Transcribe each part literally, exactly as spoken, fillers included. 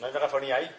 ¿No hay megafonía ahí?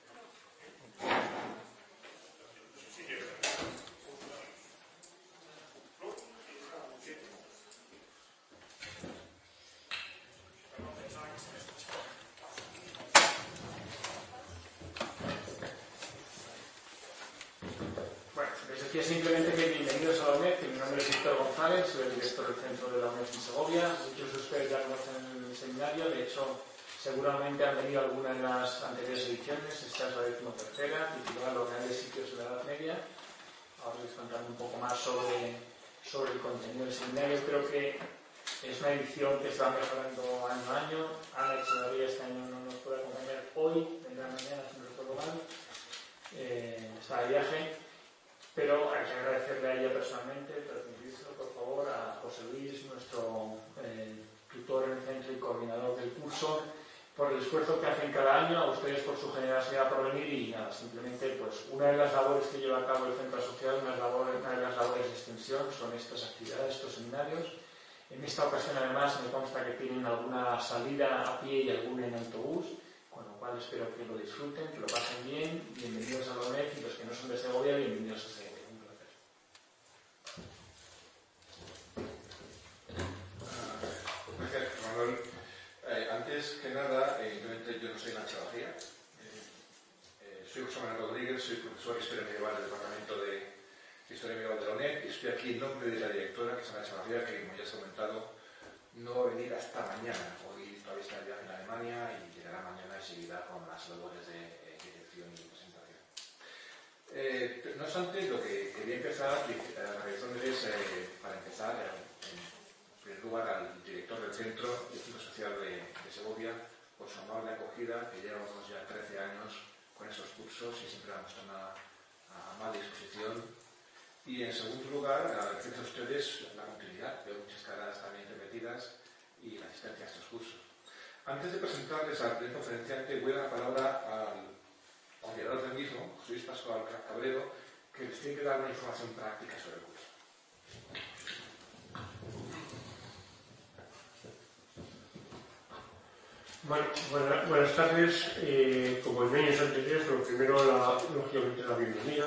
Bueno, les decía simplemente que bienvenidos a la U N E D, que mi nombre es Víctor González, soy el director del centro de la U N E D en Segovia. Muchos de ustedes ya conocen el seminario, de hecho, seguramente han venido alguna de las anteriores ediciones. Esta es la decimotercera, titulada Los grandes sitios de la Edad Media. Ahora les contaré un poco más sobre, sobre el contenido del seminario. Creo que es una edición que se va mejorando año a año. Ana Echevarría este año no nos puede acompañar hoy, vendrá mañana, si no recuerdo mal. Eh, está de viaje. Pero hay que agradecerle a ella personalmente, transmitírselo por favor a José Luis, nuestro eh, tutor en el centro y coordinador del curso, por el esfuerzo que hacen cada año, a ustedes por su generosidad por venir y nada, simplemente pues una de las labores que lleva a cabo el centro asociado, una, labor, una de las labores de extensión son estas actividades, estos seminarios. En esta ocasión además me consta que tienen alguna salida a pie y alguna en autobús, con lo cual espero que lo disfruten, que lo pasen bien. Bienvenidos a la U N E D y los que no son de Segovia, bienvenidos a Segovia. Un placer. Uh, gracias, Manuel. Eh, antes que nada, eh, yo no soy Nacho García. Eh, eh, soy José Manuel Rodríguez, soy profesor de Historia Medieval del Departamento de Historia Medieval de la U N E D y estoy aquí en nombre de la directora, que es Nacho García, que como ya se ha comentado, no va a venir hasta mañana. Hoy todavía está de viaje en Alemania y llegará mañana y seguirá con las labores de eh, dirección y presentación. Eh, no obstante, lo que quería empezar, la razón es, eh, para empezar, eh, en primer lugar, al director del Centro de Centro Social de, de Segovia, por su amable acogida, que llevamos ya trece años con esos cursos y siempre damos una amable disposición. Y en segundo lugar, agradecer a ustedes la continuidad, veo muchas caras también repetidas y la asistencia a estos cursos. Antes de presentarles al primer conferenciante, voy a dar la palabra al coordinador del mismo, José Luis Pascual Cabrero, que les tiene que dar una información práctica sobre el curso. Bueno, buena, buenas tardes. Eh, como en años anteriores, lo primero, la, lógicamente, la bienvenida.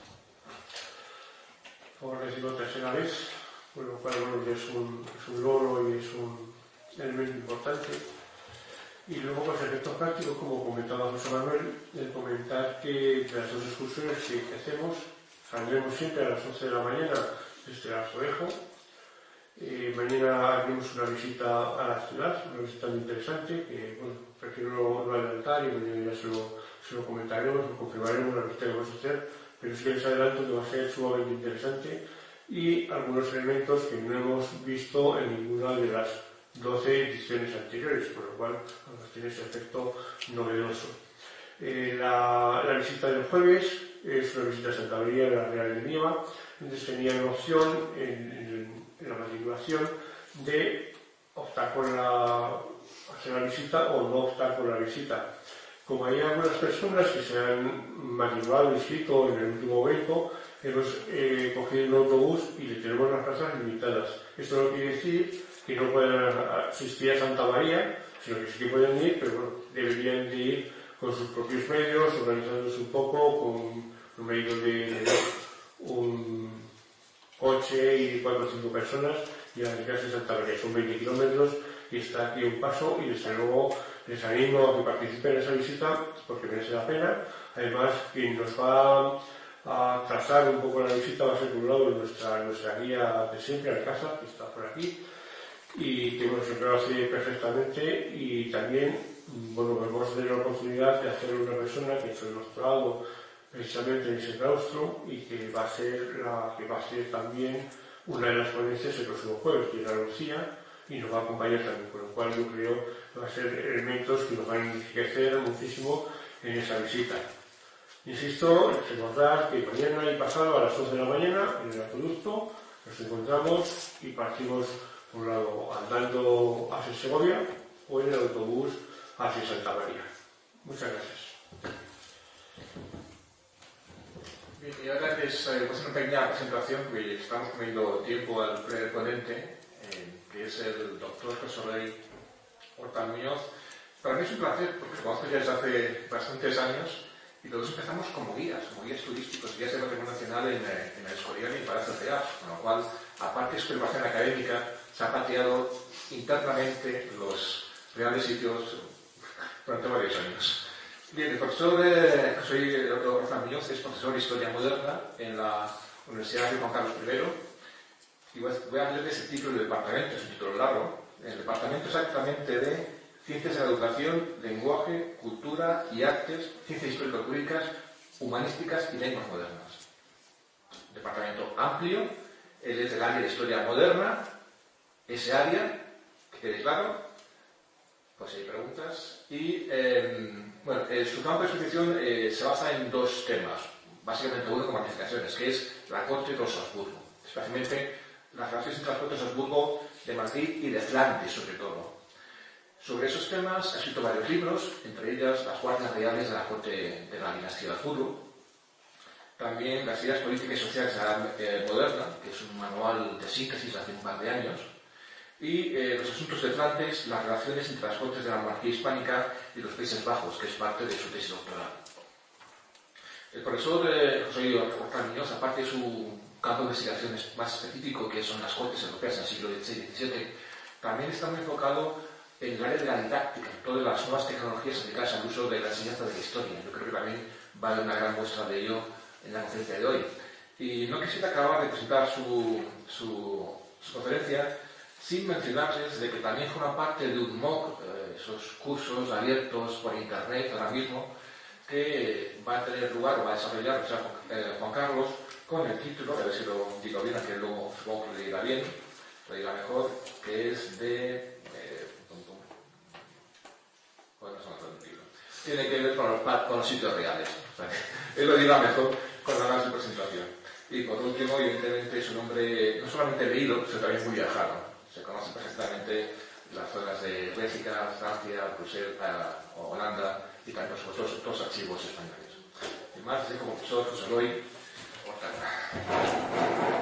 Por decirlo tercera vez, por lo cual bueno, es, un, es un logro y es un elemento importante. Y luego, pues, efectos prácticos, como comentaba José Manuel, el comentar que de las dos excursiones que hacemos, saldremos siempre a las once de la mañana desde Azorejo. Eh, mañana haremos una visita a la ciudad, una visita muy interesante, que bueno, prefiero no, no adelantar y mañana ya se lo, se lo comentaremos, lo confirmaremos la visita que vamos a hacer, pero sí que les adelanto que va a ser sumamente interesante y algunos elementos que no hemos visto en ninguna de las doce ediciones anteriores, por lo cual pues, tiene ese efecto novedoso. Eh, la, la visita del jueves es una visita a Santa María de la Real de Nieva, entonces tenían opción en, en, en la matriculación de optar por la, hacer la visita o no optar por la visita. Como hay algunas personas que se han matriculado, inscrito en el último momento, hemos eh, cogido un autobús y le tenemos las plazas limitadas. Esto no quiere decir que no puedan asistir a Santa María, sino que sí que pueden ir, pero bueno, deberían de ir con sus propios medios, organizándose un poco, con un medio de un coche y cuatro o cinco personas y acercarse a Santa María. Son veinte kilómetros y está aquí un paso y desde luego les animo a que participen en esa visita porque merece la pena. Además, quien nos va a trazar un poco la visita va a ser por un lado nuestra, nuestra guía de siempre, Alcázar, que está por aquí, y que bueno, siempre lo hace perfectamente y también bueno, vamos a tener la oportunidad de hacer una persona que fue el doctorado precisamente en ese claustro y que va a ser la que va a ser también una de las ponencias el próximo jueves, que es la Lucía, y nos va a acompañar también, con lo cual yo creo que va a ser elementos que nos van a enriquecer muchísimo en esa visita. Insisto, recordar que mañana y pasado a las once de la mañana en el acueducto nos encontramos y partimos por un lado andando hacia Segovia o en el autobús hacia Santa María. Muchas gracias. Bien, y ahora les eh, voy a hacer una pequeña presentación porque estamos poniendo tiempo al primer ponente, eh, que es el doctor José Rey Horta Muñoz, Para mí es un placer, porque lo conozco ya desde hace bastantes años y todos empezamos como guías, como guías turísticos, guías de patrimonio nacional en, en el Escorial y en Palacio Real, con lo cual, aparte de su preparación académica, se ha pateado internamente los reales sitios durante varios años. Bien, el profesor, eh, soy el doctor Rafael Muñoz, es profesor de Historia Moderna en la Universidad de Juan Carlos primero, y voy a leerles el título del departamento, es un título largo, el departamento exactamente de Ciencias de la Educación, Lenguaje, Cultura y Artes, Ciencias Histórico-Jurídicas, Humanísticas y Lenguas Modernas. Departamento amplio, él es del área de Historia Moderna, ese área, que quede claro, pues hay preguntas. Y, eh, bueno, eh, su campo de exposición eh, se basa en dos temas, básicamente uno como matificaciones, que es la corte de los Habsburgo, especialmente las relaciones entre las cortes de Habsburgo de Madrid y de Flandes, sobre todo. Sobre esos temas ha escrito varios libros, entre ellas Las Guardias Reales de la Corte de la Dinastía de Habsburgo, también Las Ideas Políticas y Sociales de la Edad eh, Moderna, que es un manual de síntesis de hace un par de años, y eh, Los Asuntos de Flandes, las relaciones entre las cortes de la monarquía hispánica y los Países Bajos, que es parte de su tesis doctoral. El profesor eh, José Rafael Muñoz, aparte de su campo de investigación más específico, que son las cortes europeas del siglo dieciséis y diecisiete, también está muy enfocado en el área de la didáctica, en todas las nuevas tecnologías aplicadas al uso de la enseñanza de la historia. Yo creo que también va a haber una gran muestra de ello en la conferencia de hoy. Y no quisiera acabar de presentar su, su, su conferencia sin mencionarles de que también forma parte de un M O C, eh, esos cursos abiertos por internet ahora mismo, que va a tener lugar o va a desarrollar o sea, eh, Juan Carlos, con el título, a ver si lo digo bien, que luego supongo que lo dirá bien, lo dirá mejor, que es de... Bueno, no se me acuerdo el título. Tiene que ver con los, con los sitios reales. O sea, él lo dirá mejor cuando haga su presentación. Y por último, evidentemente, su nombre no solamente leído, sino también muy viajado. Se conocen perfectamente las zonas de Bélgica, Francia, Bruselas, Holanda y también, por supuesto, todos los archivos españoles. Y más, así como profesor, José Eloy Horta.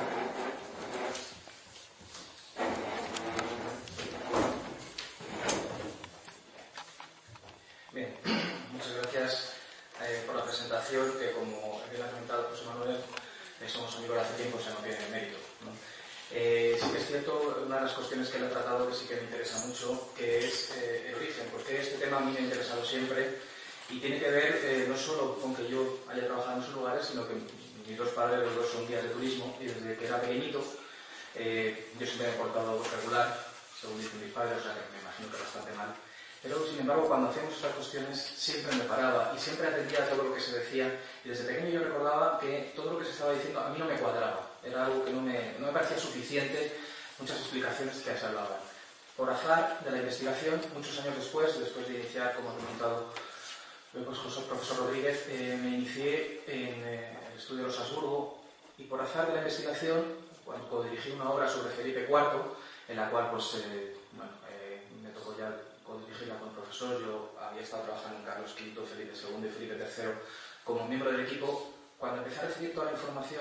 Bien, muchas gracias eh, por la presentación, que como bien ha comentado José Manuel, eh, somos amigos de hace tiempo, o sea, no tiene mérito, ¿no? Eh, sí que es cierto, una de las cuestiones que le he tratado que sí que me interesa mucho, que es eh, el origen, porque este tema a mí me ha interesado siempre y tiene que ver eh, no solo con que yo haya trabajado en esos lugares, sino que mis dos padres, los dos son guías de turismo, y desde que era pequeñito eh, yo siempre me he portado regular, según dicen mis padres, o sea que me imagino que bastante mal. Pero, sin embargo, cuando hacíamos estas cuestiones siempre me paraba y siempre atendía a todo lo que se decía, y desde pequeño yo recordaba que todo lo que se estaba diciendo a mí no me cuadraba, era algo que no me, no me parecía suficiente, muchas explicaciones que se hablaban. Por azar de la investigación, muchos años después, después de iniciar, como ha comentado el profesor Rodríguez, eh, me inicié en eh, el estudio de los Habsburgo, y por azar de la investigación, cuando dirigí una obra sobre Felipe cuarto, en la cual pues, eh, bueno, eh, me tocó ya dirigirla con el profesor. Yo había estado trabajando en Carlos quinto, Felipe segundo y Felipe tercero como miembro del equipo. Cuando empecé a recibir toda la información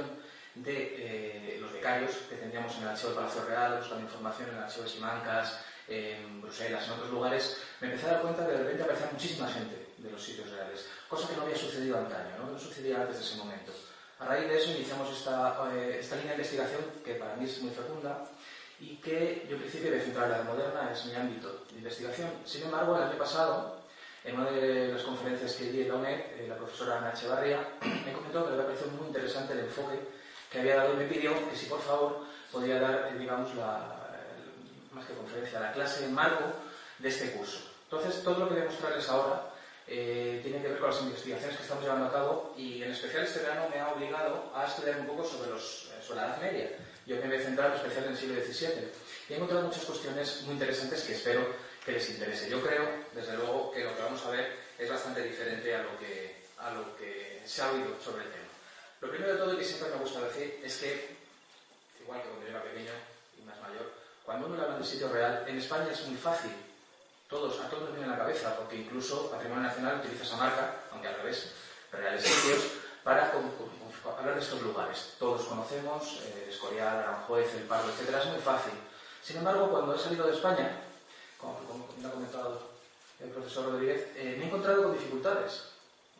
de eh, los becarios que teníamos en el archivo del Palacio Real, buscando información en el archivo de Simancas, en Bruselas, en otros lugares, me empecé a dar cuenta que de repente aparecía muchísima gente de los sitios reales, cosa que no había sucedido antaño, ¿no? no sucedía antes de ese momento. A raíz de eso iniciamos esta, eh, esta línea de investigación que para mí es muy fecunda y que yo en principio de centrar la Edad Moderna es mi ámbito de investigación. Sin embargo, el año pasado, en una de las conferencias que di en la U N E D, eh, la profesora Ana Echevarría me comentó que le había parecido muy interesante el enfoque que había dado y me pidió que si por favor podía dar, eh, digamos, la, el, más que conferencia, la clase en marco de este curso. Entonces, todo lo que voy a mostrarles ahora eh, tiene que ver con las investigaciones que estamos llevando a cabo, y en especial este verano me ha obligado a estudiar un poco sobre, los, sobre la Edad Media. Yo me voy a centrar en especial en el siglo diecisiete y he encontrado muchas cuestiones muy interesantes que espero que les interese. Yo creo, desde luego, que lo que vamos a ver es bastante diferente a lo que, a lo que se ha oído sobre el tema. Lo primero de todo, y que siempre me gusta decir, es que, igual que cuando yo era pequeño y más mayor, cuando uno le habla del sitio real, en España es muy fácil. Todos, a todos nos viene en la cabeza, porque incluso Patrimonio Nacional utiliza esa marca, aunque al revés, reales sitios, para con, con, con, hablar de estos lugares. Todos conocemos, eh, Escorial, Aranjuez, El Pardo, etcétera, es muy fácil. Sin embargo, cuando he salido de España, como, como, como ha comentado el profesor Rodríguez, eh, me he encontrado con dificultades.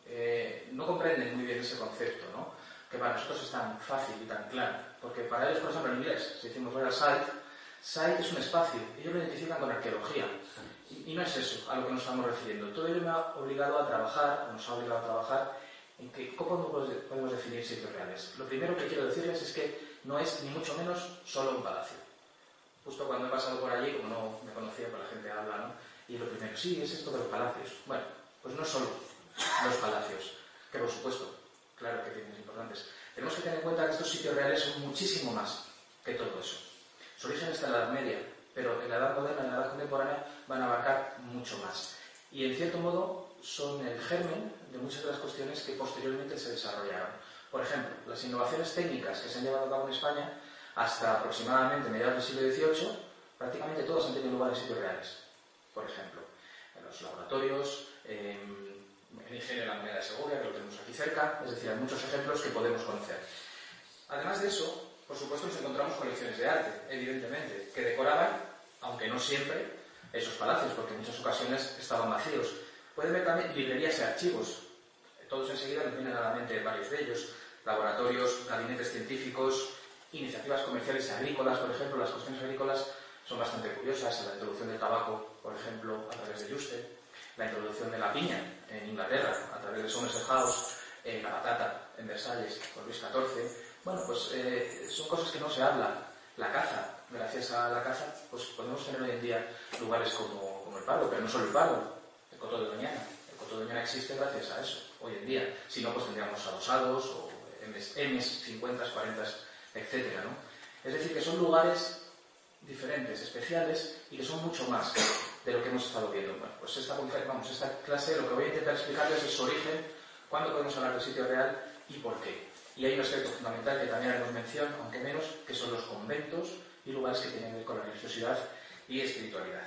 Eh, no comprenden muy bien ese concepto, ¿no? Que para nosotros es tan fácil y tan claro. Porque para ellos, por ejemplo, en inglés, si decimos Royal Site, site es un espacio. Ellos lo identifican con arqueología. Y, y no es eso a lo que nos estamos refiriendo. Todo ello me ha obligado a trabajar, o nos ha obligado a trabajar, en que cómo podemos definir sitios reales. Lo primero que quiero decirles es que no es ni mucho menos solo un palacio. Justo cuando he pasado por allí, como no me conocía, pues la gente habla, ¿no? Y lo primero, sí, es esto de los palacios. Bueno, pues no solo los palacios, que por supuesto, claro que tienen importantes. Tenemos que tener en cuenta que estos sitios reales son muchísimo más que todo eso. Su origen está en la Edad Media, pero en la Edad Moderna y en la Edad Contemporánea van a abarcar mucho más. Y en cierto modo son el germen de muchas de las cuestiones que posteriormente se desarrollaron. Por ejemplo, las innovaciones técnicas que se han llevado a cabo en España hasta aproximadamente mediados del siglo dieciocho, prácticamente todas han tenido lugar en sitios reales. Por ejemplo, en los laboratorios, en el ingenio de la moneda de Segovia, que lo tenemos aquí cerca, es decir, hay muchos ejemplos que podemos conocer. Además de eso, por supuesto, nos encontramos colecciones de arte, evidentemente, que decoraban, aunque no siempre, esos palacios, porque en muchas ocasiones estaban vacíos. Pueden ver también librerías y archivos. Todos enseguida nos vienen a la mente varios de ellos. Laboratorios, gabinetes científicos, iniciativas comerciales y agrícolas, por ejemplo. Las cuestiones agrícolas son bastante curiosas. La introducción del tabaco, por ejemplo, a través de Juste. La introducción de la piña en Inglaterra, a través de Somerset House. Eh, la patata en Versalles, con Luis catorce. Bueno, pues eh, son cosas que no se hablan. La caza, gracias a la caza, pues podemos tener hoy en día lugares como, como el Pardo, pero no solo el Pardo, el Coto de Doñana. El Coto de Doñana existe gracias a eso, hoy en día. Si no, pues tendríamos adosados, o M's, cincuenta, cuarenta, etcétera, ¿no? Es decir, que son lugares diferentes, especiales, y que son mucho más de lo que hemos estado viendo. Bueno, pues esta, vamos, esta clase, lo que voy a intentar explicarles es su origen, cuándo podemos hablar del sitio real y por qué. Y hay un aspecto fundamental que también haremos mención, aunque menos, que son los conventos y lugares que tienen que ver con la religiosidad y espiritualidad.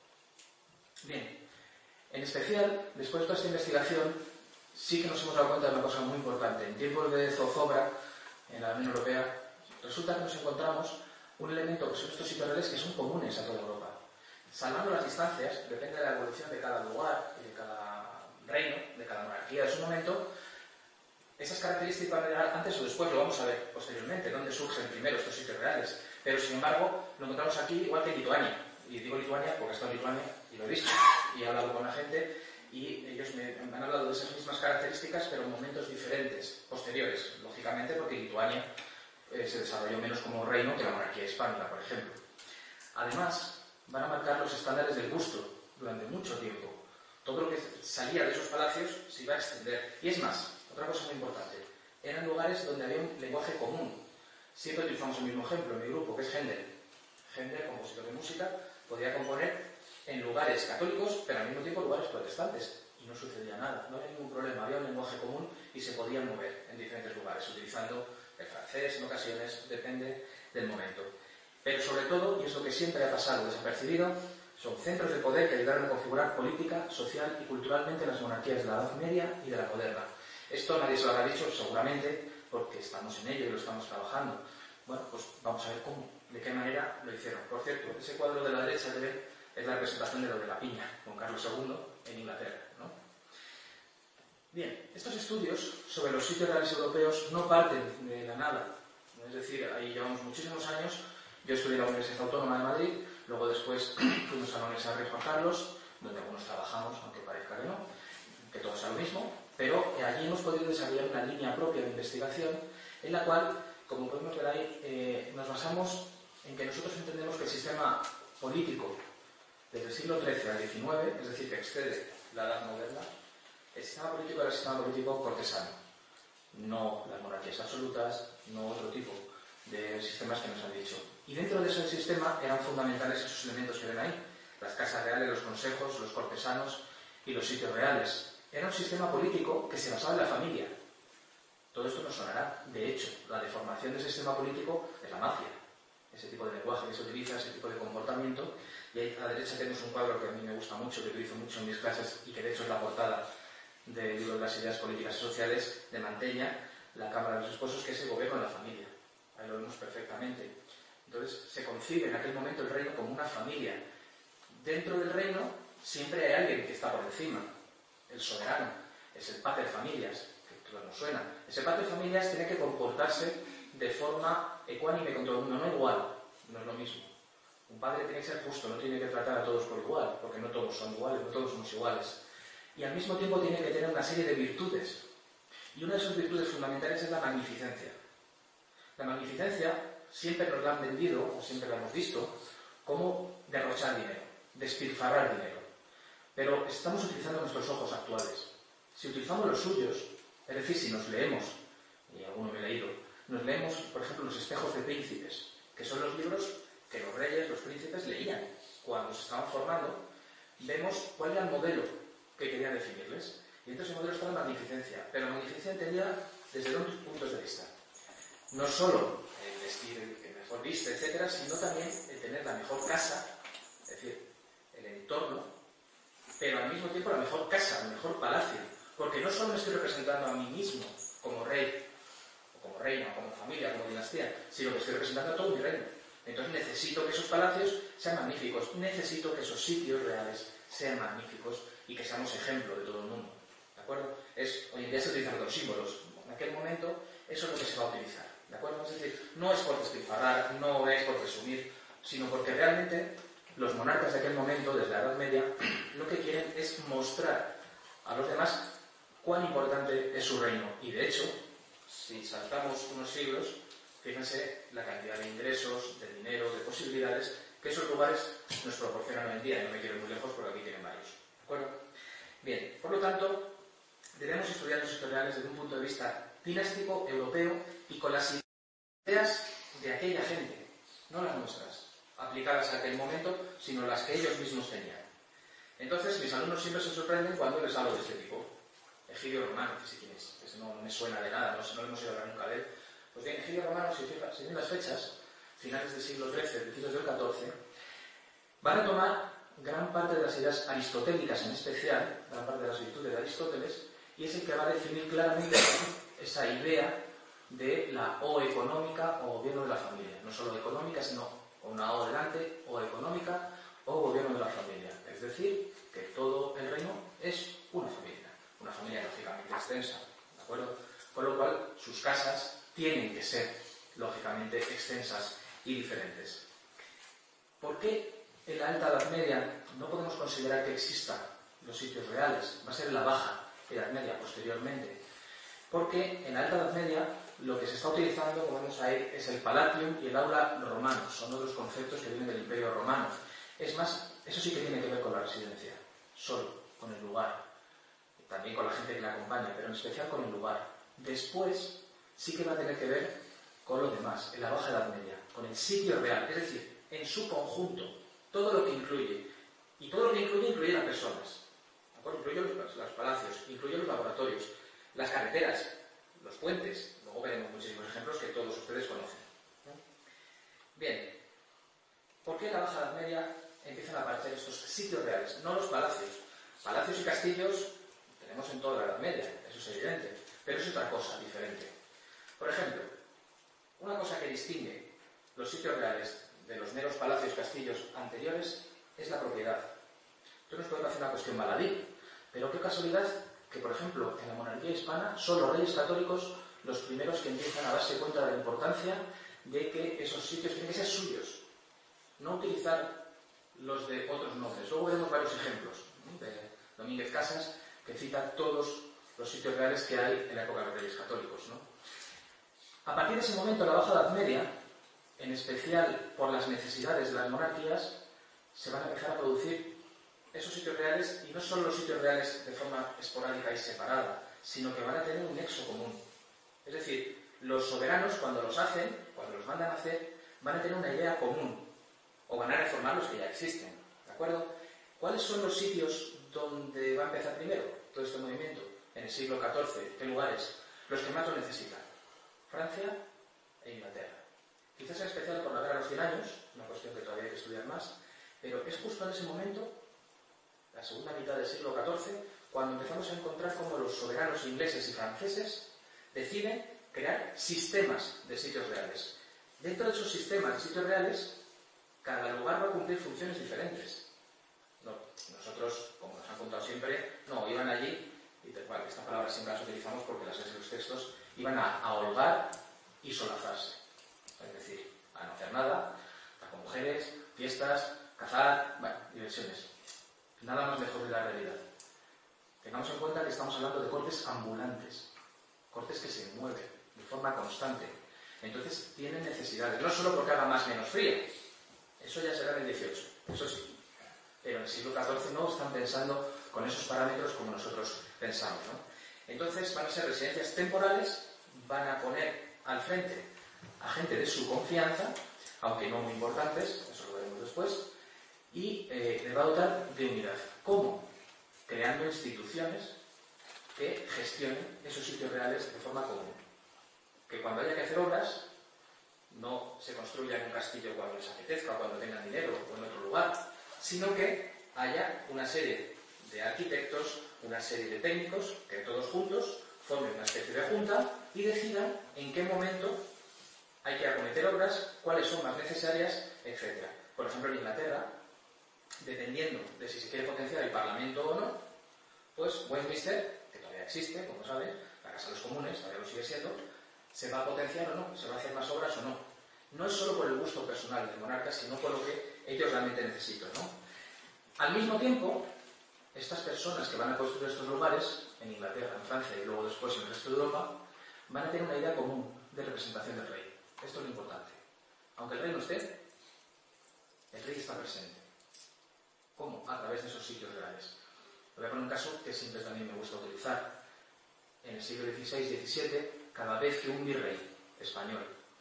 Bien, en especial, después de toda esta investigación, sí que nos hemos dado cuenta de una cosa muy importante. En tiempos de zozobra, en la Unión Europea, resulta que nos encontramos un elemento que son estos sitios reales que son comunes a toda Europa. Salvando las distancias, depende de la evolución de cada lugar y de cada reino, de cada monarquía de su momento. Esas características van a llegar antes o después, lo vamos a ver posteriormente, dónde surgen primero estos sitios reales. Pero, sin embargo, lo encontramos aquí igual que en Lituania. Y digo Lituania porque he estado en Lituania y lo he visto. Y he hablado con la gente y ellos me han hablado de esas mismas características, pero en momentos diferentes, posteriores, lógicamente, porque Lituania eh, se desarrolló menos como reino que la monarquía hispánica, por ejemplo. Además, van a marcar los estándares del gusto durante mucho tiempo. Todo lo que salía de esos palacios se iba a extender. Y es más, otra cosa muy importante, eran lugares donde había un lenguaje común. Siempre utilizamos el mismo ejemplo en mi grupo, que es Händel. Händel, compositor de música, podía componer en lugares católicos, pero al mismo tiempo lugares protestantes. Y no sucedía nada, no había ningún problema, había un lenguaje común y se podían mover en diferentes lugares, utilizando el francés en ocasiones, depende del momento. Pero sobre todo, y es lo que siempre ha pasado desapercibido, son centros de poder que ayudaron a configurar política, social y culturalmente las monarquías de la Edad Media y de la moderna. Esto nadie se lo habrá dicho, seguramente, porque estamos en ello y lo estamos trabajando. Bueno, pues vamos a ver cómo, de qué manera lo hicieron. Por cierto, ese cuadro de la derecha que ven es la representación de lo de la piña, con Carlos segundo, en Inglaterra, ¿no? Bien, estos estudios sobre los sitios reales europeos no parten de la nada. Es decir, ahí llevamos muchísimos años. Yo estudié en la Universidad Autónoma de Madrid, luego después fuimos a la Universidad Rey Juan Carlos, donde algunos trabajamos, aunque parezca que no, que todo sea lo mismo. Pero allí hemos podido desarrollar una línea propia de investigación en la cual, como podemos ver ahí, eh, nos basamos en que nosotros entendemos que el sistema político desde el siglo trece al diecinueve, es decir, que excede la Edad Moderna, el sistema político era el sistema político cortesano, no las monarquías absolutas, no otro tipo de sistemas que nos han dicho. Y dentro de ese sistema eran fundamentales esos elementos que ven ahí, las casas reales, los consejos, los cortesanos y los sitios reales. Era un sistema político que se basaba en la familia. Todo esto nos sonará. De hecho, la deformación de ese sistema político es la mafia. Ese tipo de lenguaje que se utiliza, ese tipo de comportamiento. Y ahí a la derecha tenemos un cuadro que a mí me gusta mucho, que utilizo mucho en mis clases y que de hecho es la portada del libro de las ideas políticas y sociales de Manteña, la Cámara de los Esposos, que es el gobierno de la familia. Ahí lo vemos perfectamente. Entonces, se concibe en aquel momento el reino como una familia. Dentro del reino siempre hay alguien que está por encima. El soberano es el pater familias, que todo nos suena. Ese pater familias tiene que comportarse de forma ecuánime con todo el mundo, no igual, no es lo mismo. Un padre tiene que ser justo, no tiene que tratar a todos por igual, porque no todos son iguales, no todos somos iguales. Y al mismo tiempo tiene que tener una serie de virtudes. Y una de esas virtudes fundamentales es la magnificencia. La magnificencia siempre nos la han vendido, o siempre la hemos visto, como derrochar dinero, despilfarrar dinero. Pero estamos utilizando nuestros ojos actuales. Si utilizamos los suyos, es decir, si nos leemos, y alguno me he leído, nos leemos, por ejemplo, los espejos de príncipes, que son los libros que los reyes, los príncipes leían cuando se estaban formando, vemos cuál era el modelo que querían definirles. Y entonces el modelo está en la magnificencia, pero la magnificencia entendida desde dos puntos de vista. No solo el vestir el que mejor viste, etcétera, sino también el tener la mejor casa, es decir, el entorno, pero al mismo tiempo la mejor casa, el mejor palacio. Porque no solo me estoy representando a mí mismo como rey, o como reina, o como familia, como dinastía, sino que estoy representando a todo mi reino. Entonces necesito que esos palacios sean magníficos, necesito que esos sitios reales sean magníficos y que seamos ejemplo de todo el mundo. ¿De acuerdo? Es, hoy en día se utilizan los símbolos. En aquel momento eso es lo que se va a utilizar. ¿De acuerdo? Es decir, no es por despilfarrar, no es por presumir, sino porque realmente los monarcas de aquel momento, desde la Edad Media, lo que quieren es mostrar a los demás cuán importante es su reino. Y de hecho, si saltamos unos siglos, fíjense la cantidad de ingresos, de dinero, de posibilidades que esos lugares nos proporcionan hoy en día. Y no me quiero ir muy lejos porque aquí tienen varios. ¿De acuerdo? Bien, por lo tanto, debemos estudiar los historiales desde un punto de vista dinástico, europeo y con las ideas de aquella gente, no las nuestras, aplicadas a aquel momento, sino las que ellos mismos tenían. Entonces, mis alumnos siempre se sorprenden cuando les hablo de este tipo. Egidio Romano, que sí quién es, que no me suena de nada, no, no hemos ido a hablar nunca de él. Pues bien, Egidio Romano, si siguen las fechas, finales del siglo trece, principios del catorce, van a tomar gran parte de las ideas aristotélicas en especial, gran parte de las virtudes de Aristóteles, y es el que va a definir claramente esa idea de la O económica o gobierno de la familia. No solo económica, sino con una O delante, O económica o gobierno de la familia. Es decir, que todo el reino es una familia, una familia lógicamente extensa, ¿de acuerdo? Con lo cual, sus casas tienen que ser lógicamente extensas y diferentes. ¿Por qué en la Alta Edad Media no podemos considerar que existan los sitios reales? Va a ser en la Baja Edad Media, posteriormente. Porque en la Alta Edad Media lo que se está utilizando, como vemos ahí, es el Palatium y el Aula Romano. Son dos conceptos que vienen del Imperio Romano. Es más, eso sí que tiene que ver con la residencia, solo, con el lugar. También con la gente que la acompaña, pero en especial con el lugar. Después sí que va a tener que ver con lo demás, en la Baja Edad Media, con el sitio real, es decir, en su conjunto, todo lo que incluye. Y todo lo que incluye, incluye las personas. ¿De acuerdo? Incluye los, los palacios, incluye los laboratorios, las carreteras, los puentes. Luego veremos muchísimos ejemplos que todos ustedes conocen. Bien, ¿por qué en la Baja Edad Media empiezan a aparecer estos sitios reales? No los palacios. Palacios y castillos tenemos en toda la Edad Media, eso es evidente, pero es otra cosa diferente. Por ejemplo, una cosa que distingue los sitios reales de los meros palacios y castillos anteriores es la propiedad. Esto nos puede parecer una cuestión baladí, pero qué casualidad que, por ejemplo, en la monarquía hispana son los reyes católicos los primeros que empiezan a darse cuenta de la importancia de que esos sitios tienen que ser suyos, no utilizar los de otros nobles. Luego veremos varios ejemplos, ¿no?, de Domínguez Casas, que cita todos los sitios reales que hay en la época de los reyes católicos, ¿no? A partir de ese momento, en la Baja Edad Media, en especial por las necesidades de las monarquías, se van a empezar a producir esos sitios reales, y no solo los sitios reales de forma esporádica y separada, sino que van a tener un nexo común. Es decir, los soberanos, cuando los hacen, cuando los mandan a hacer, van a tener una idea común, o van a reformar los que ya existen, ¿de acuerdo? ¿Cuáles son los sitios donde va a empezar primero todo este movimiento? En el siglo catorce, ¿qué lugares? Los que más lo necesitan: Francia e Inglaterra. Quizás en especial por la guerra de los cien años, una cuestión que todavía hay que estudiar más, pero es justo en ese momento, la segunda mitad del siglo catorce, cuando empezamos a encontrar cómo los soberanos ingleses y franceses deciden crear sistemas de sitios reales. Dentro de esos sistemas de sitios reales, cada lugar va a cumplir funciones diferentes. No, Nosotros, como nos han contado siempre, no, iban allí, y tal cual, esta palabra siempre las utilizamos porque las ves en los textos, iban a, a holgar y solazarse. Es decir, a no hacer nada, estar con mujeres, fiestas, cazar, bueno, diversiones. Nada más lejos de la realidad. Tengamos en cuenta que estamos hablando de cortes ambulantes, cortes que se mueven de forma constante. Entonces tienen necesidades, no solo porque haga más o menos frío, eso ya será en el dieciocho, eso sí. Pero en el siglo catorce no están pensando con esos parámetros como nosotros pensamos, ¿no? Entonces van a ser residencias temporales, van a poner al frente a gente de su confianza, aunque no muy importantes, eso lo veremos después, y eh, les va a dotar de unidad. ¿Cómo? Creando instituciones que gestionen esos sitios reales de forma común. Que cuando haya que hacer obras, no se construya en un castillo cuando les apetezca o cuando tengan dinero o en otro lugar, sino que haya una serie de arquitectos, una serie de técnicos que todos juntos formen una especie de junta y decidan en qué momento hay que acometer obras, cuáles son más necesarias, etcétera. Por ejemplo, en Inglaterra, dependiendo de si se quiere potenciar el Parlamento o no, pues Westminster, que todavía existe, como saben, la Casa de los Comunes, todavía lo sigue siendo, se va a potenciar o no, se va a hacer más obras o no. No es solo por el gusto personal del monarca, sino por lo que ellos realmente necesitan, ¿no? Al mismo tiempo, estas personas que van a construir estos lugares, en Inglaterra, en Francia y luego después en el resto de Europa, van a tener una idea común de representación del rey. Esto es lo importante. Aunque el rey no esté, el rey está presente. ¿Cómo? A través de esos sitios reales. Voy a poner un caso que siempre también me gusta utilizar. En el siglo dieciséis diecisiete, cada vez que un virrey español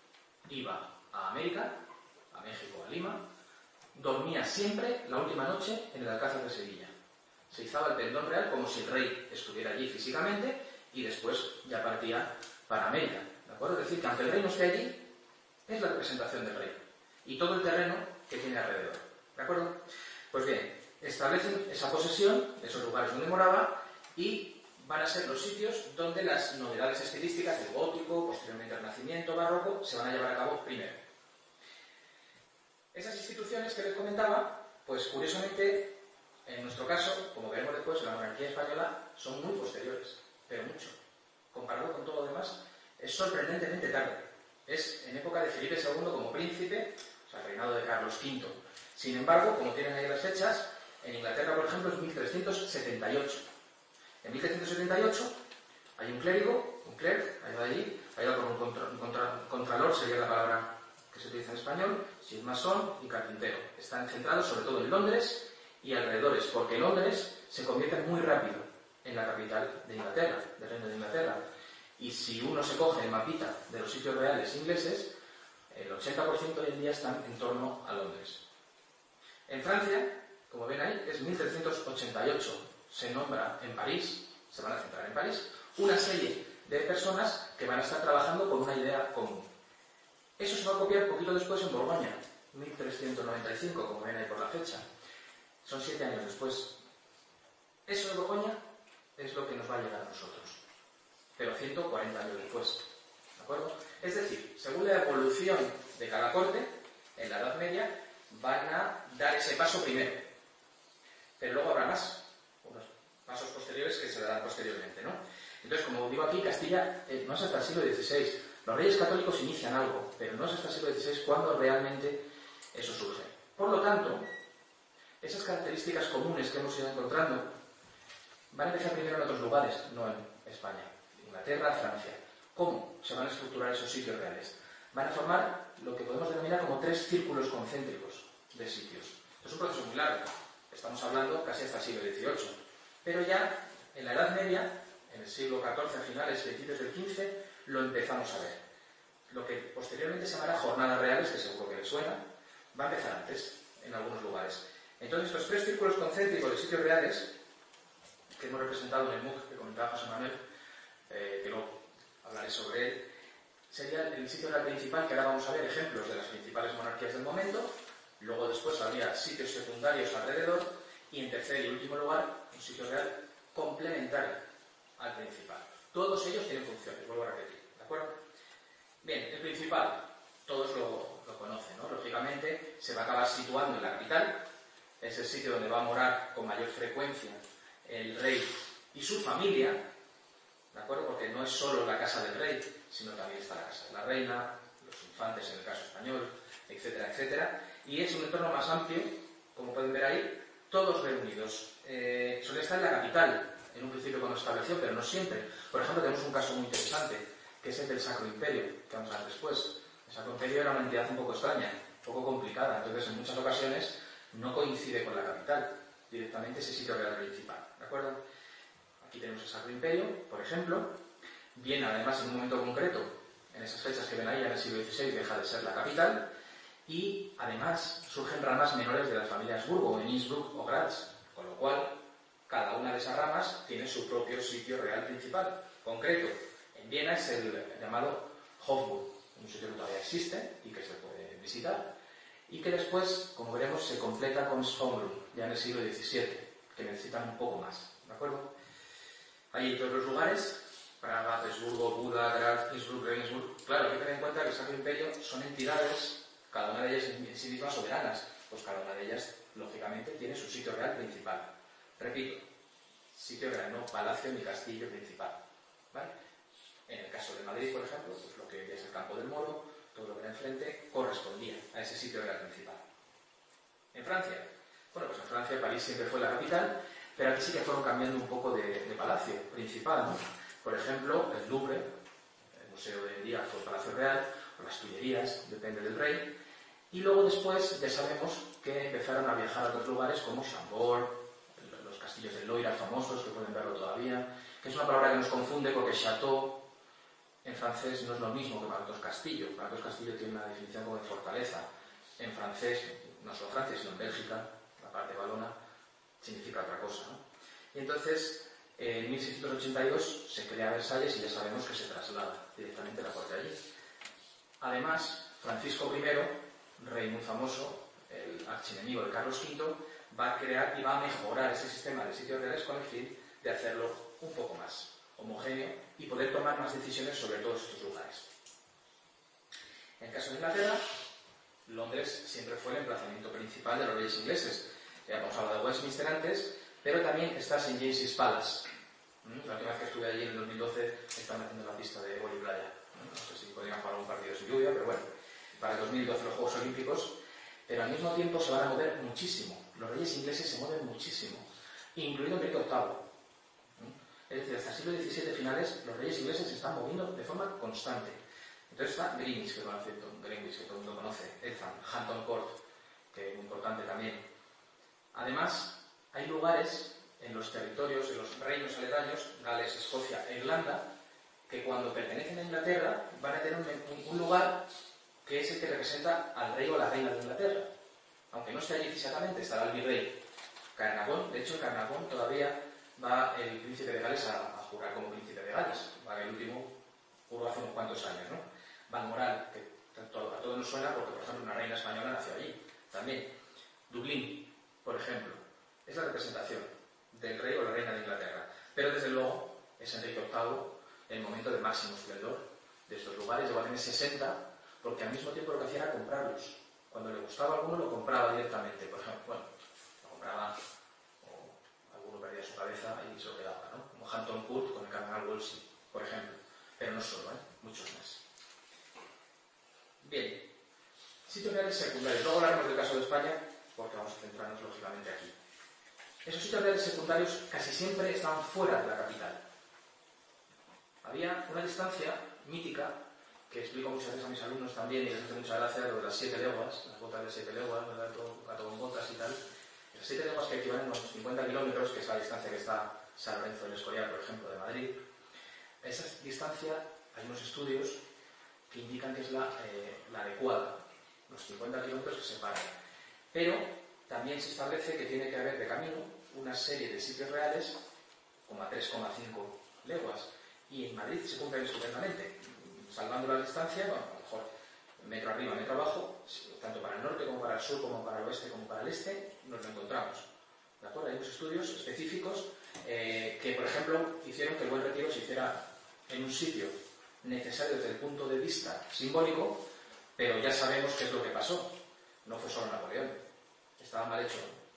iba a América, a México, a Lima, dormía siempre la última noche en el Alcázar de Sevilla. Se izaba el pendón real como si el rey estuviera allí físicamente y después ya partía para América. ¿De acuerdo? Es decir, que aunque el rey no esté allí, es la representación del rey y todo el terreno que tiene alrededor. ¿De acuerdo? Pues bien, establecen esa posesión, esos lugares donde moraba, y van a ser los sitios donde las novedades estilísticas del gótico, posteriormente el Renacimiento, barroco, se van a llevar a cabo primero. Esas instituciones que les comentaba, pues curiosamente, en nuestro caso, como veremos después, la monarquía española son muy posteriores, pero mucho. Comparado con todo lo demás, es sorprendentemente tarde. Es en época de Felipe segundo como príncipe, o sea, el reinado de Carlos quinto. Sin embargo, como tienen ahí las fechas, en Inglaterra, por ejemplo, es mil trescientos setenta y ocho. En mil trescientos setenta y ocho hay un clérigo, un clerc, ha ido allí, ha ido con un, contra, un contra, contralor, sería la palabra que se utiliza en español, sin masón y carpintero. Están centrados sobre todo en Londres y alrededores, porque Londres se convierte muy rápido en la capital de Inglaterra, del Reino de Inglaterra. Y si uno se coge el mapita de los sitios reales ingleses, el ochenta por ciento hoy en día están en torno a Londres. En Francia, como ven ahí, es mil trescientos ochenta y ocho. Se nombra en París, se van a centrar en París, una serie de personas que van a estar trabajando con una idea común. Eso se va a copiar poquito después en Borgoña, mil trescientos noventa y cinco, como ven ahí por la fecha. Son siete años después. Eso de Borgoña es lo que nos va a llegar a nosotros, pero ciento cuarenta años después. ¿De acuerdo? Es decir, según la evolución de cada corte, en la Edad Media, van a dar ese paso primero. Pero luego habrá más, unos pasos posteriores que se darán posteriormente, ¿no? Entonces, como digo aquí, Castilla eh, no es hasta el siglo dieciséis. Los reyes católicos inician algo, pero no es hasta el siglo dieciséis cuando realmente eso surge. Por lo tanto, esas características comunes que hemos ido encontrando van a empezar primero en otros lugares, no en España. Inglaterra, Francia. ¿Cómo se van a estructurar esos sitios reales? Van a formar lo que podemos denominar como tres círculos concéntricos de sitios. Es un proceso muy largo. Estamos hablando casi hasta el siglo dieciocho. Pero ya en la Edad Media, en el siglo catorce, a finales, principios del quince, lo empezamos a ver. Lo que posteriormente se llamará jornadas reales, que seguro que les suena, va a empezar antes, en algunos lugares. Entonces, estos tres círculos concéntricos de sitios reales, que hemos representado en el M U C, que comentaba José Manuel, eh, que luego hablaré sobre él, sería el sitio real principal, que ahora vamos a ver ejemplos de las principales monarquías del momento. Luego después habría sitios secundarios alrededor y en tercer y último lugar un sitio real complementario al principal. Todos ellos tienen funciones, vuelvo a repetir, ¿de acuerdo? Bien, el principal, todos lo, lo conocen, ¿no? Lógicamente se va a acabar situando en la capital, es el sitio donde va a morar con mayor frecuencia el rey y su familia, ¿de acuerdo? Porque no es solo la casa del rey, sino también está la casa de la reina, los infantes en el caso español, etcétera, etcétera. Y es un entorno más amplio, como pueden ver ahí, todos reunidos. Eh, suele estar en la capital, en un principio cuando se estableció, pero no siempre. Por ejemplo, tenemos un caso muy interesante, que es el del Sacro Imperio, que vamos a ver después. El Sacro Imperio era una entidad un poco extraña, un poco complicada, entonces en muchas ocasiones no coincide con la capital, directamente ese sitio real principal, ¿de acuerdo? Aquí tenemos el Sacro Imperio, por ejemplo. Viene además en un momento concreto, en esas fechas que ven ahí, en el siglo dieciséis, deja de ser la capital, y además surgen ramas menores de las familias Habsburgo, en Innsbruck o Graz, con lo cual cada una de esas ramas tiene su propio sitio real principal. Concreto, en Viena es el llamado Hofburg, un sitio que todavía existe y que se puede visitar, y que después, como veremos, se completa con Schönbrunn, ya en el siglo diecisiete, que necesitan un poco más, ¿de acuerdo? Hay en todos los lugares, Praga, Petersburgo, Buda, Graz, Innsbruck, Regensburg. Claro, hay que tener en cuenta que el Sacro Imperio son entidades, cada una de ellas en sí mismas soberanas, pues cada una de ellas, lógicamente, tiene su sitio real principal. Repito, sitio real, no palacio ni castillo principal, ¿vale? En el caso de Madrid, por ejemplo, pues lo que es el Campo del Moro, todo lo que era enfrente, correspondía a ese sitio real principal. En Francia, bueno, pues en Francia París siempre fue la capital, pero aquí sí que fueron cambiando un poco de, de palacio principal, ¿no? Por ejemplo, el Louvre, el museo de hoy en día fue el Palacio Real, o las Tullerías, depende del rey, y luego después ya sabemos que empezaron a viajar a otros lugares como Chambord, los castillos del Loira famosos, que pueden verlo todavía, que es una palabra que nos confunde porque Château en francés no es lo mismo que Martos Castillo. Martos Castillo tiene una definición como de fortaleza. En francés, no solo Francia, sino en Bélgica, la parte valona, significa otra cosa, ¿no? Y entonces, en mil seiscientos ochenta y dos se crea Versalles y ya sabemos que se traslada directamente la corte allí. Además, Francisco primero, rey muy famoso, el archienemigo de Carlos quinto, va a crear y va a mejorar ese sistema de sitios reales con el fin de hacerlo un poco más homogéneo y poder tomar más decisiones sobre todos estos lugares. En el caso de Inglaterra, Londres siempre fue el emplazamiento principal de los reyes ingleses. Ya hemos hablado de Westminster antes, pero también está Saint James's Palace. La última vez que estuve allí en el dos mil doce estaban haciendo la pista de vóley playa. No sé si podrían jugar un partido sin lluvia, pero bueno, para el dos mil doce los Juegos Olímpicos, pero al mismo tiempo se van a mover muchísimo. Los reyes ingleses se mueven muchísimo, incluido Enrique octavo. Es decir, hasta el siglo diecisiete finales, los reyes ingleses se están moviendo de forma constante. Entonces está Greenwich, que, conoce, Greenwich, que todo el mundo conoce, Eltham, Hampton Court, que es muy importante también. Además, hay lugares en los territorios, en los reinos aledaños, Gales, Escocia e Irlanda, que cuando pertenecen a Inglaterra van a tener un, un lugar que es el que representa al rey o a la reina de Inglaterra. Aunque no esté allí físicamente, estará el virrey Carnarvon. De hecho, en Carnarvon todavía va el príncipe de Gales a, a jurar como príncipe de Gales. Va el último juró hace unos cuantos años, ¿no? Balmoral, que tanto, a todos nos suena porque, por ejemplo, una reina española nació allí. También. Dublín, por ejemplo, es la representación del rey o la reina de Inglaterra. Pero, desde luego, es Enrique octavo el momento de máximo esplendor de estos lugares. Llegó a tener sesenta, porque al mismo tiempo lo que hacía era comprarlos. Cuando le gustaba alguno, lo compraba directamente. Por ejemplo, bueno, lo compraba, o alguno perdía su cabeza y se lo quedaba, ¿no? Como Hampton Court con el cardenal Wolsey, por ejemplo. Pero no solo, ¿eh? Muchos más. Bien. Sitios reales secundarios. Luego hablaremos del caso de España, porque vamos a centrarnos lógicamente aquí. Esos sitios reales secundarios casi siempre estaban fuera de la capital. Había una distancia mítica, que explico muchas veces a mis alumnos también, y les hace mucha gracia, lo de las siete leguas, las botas de siete leguas, ¿verdad? Todo, gato con botas y tal. Las siete leguas que equivalen a unos cincuenta kilómetros, que es la distancia que está San Lorenzo del Escorial, por ejemplo, de Madrid. A esa distancia hay unos estudios que indican que es la, eh, la adecuada, los cincuenta kilómetros que separan. Pero también se establece que tiene que haber de camino una serie de sitios reales, como a tres coma cinco leguas, y en Madrid se cumplen estupendamente, salvando la distancia, bueno, a lo mejor metro arriba, metro abajo, tanto para el norte como para el sur, como para el oeste, como para el este, nos lo encontramos. ¿De acuerdo? Hay unos estudios específicos eh, que, por ejemplo, hicieron que el Buen Retiro se hiciera en un sitio necesario desde el punto de vista simbólico, pero ya sabemos qué es lo que pasó. No fue solo Napoleón. Estaba mal hecho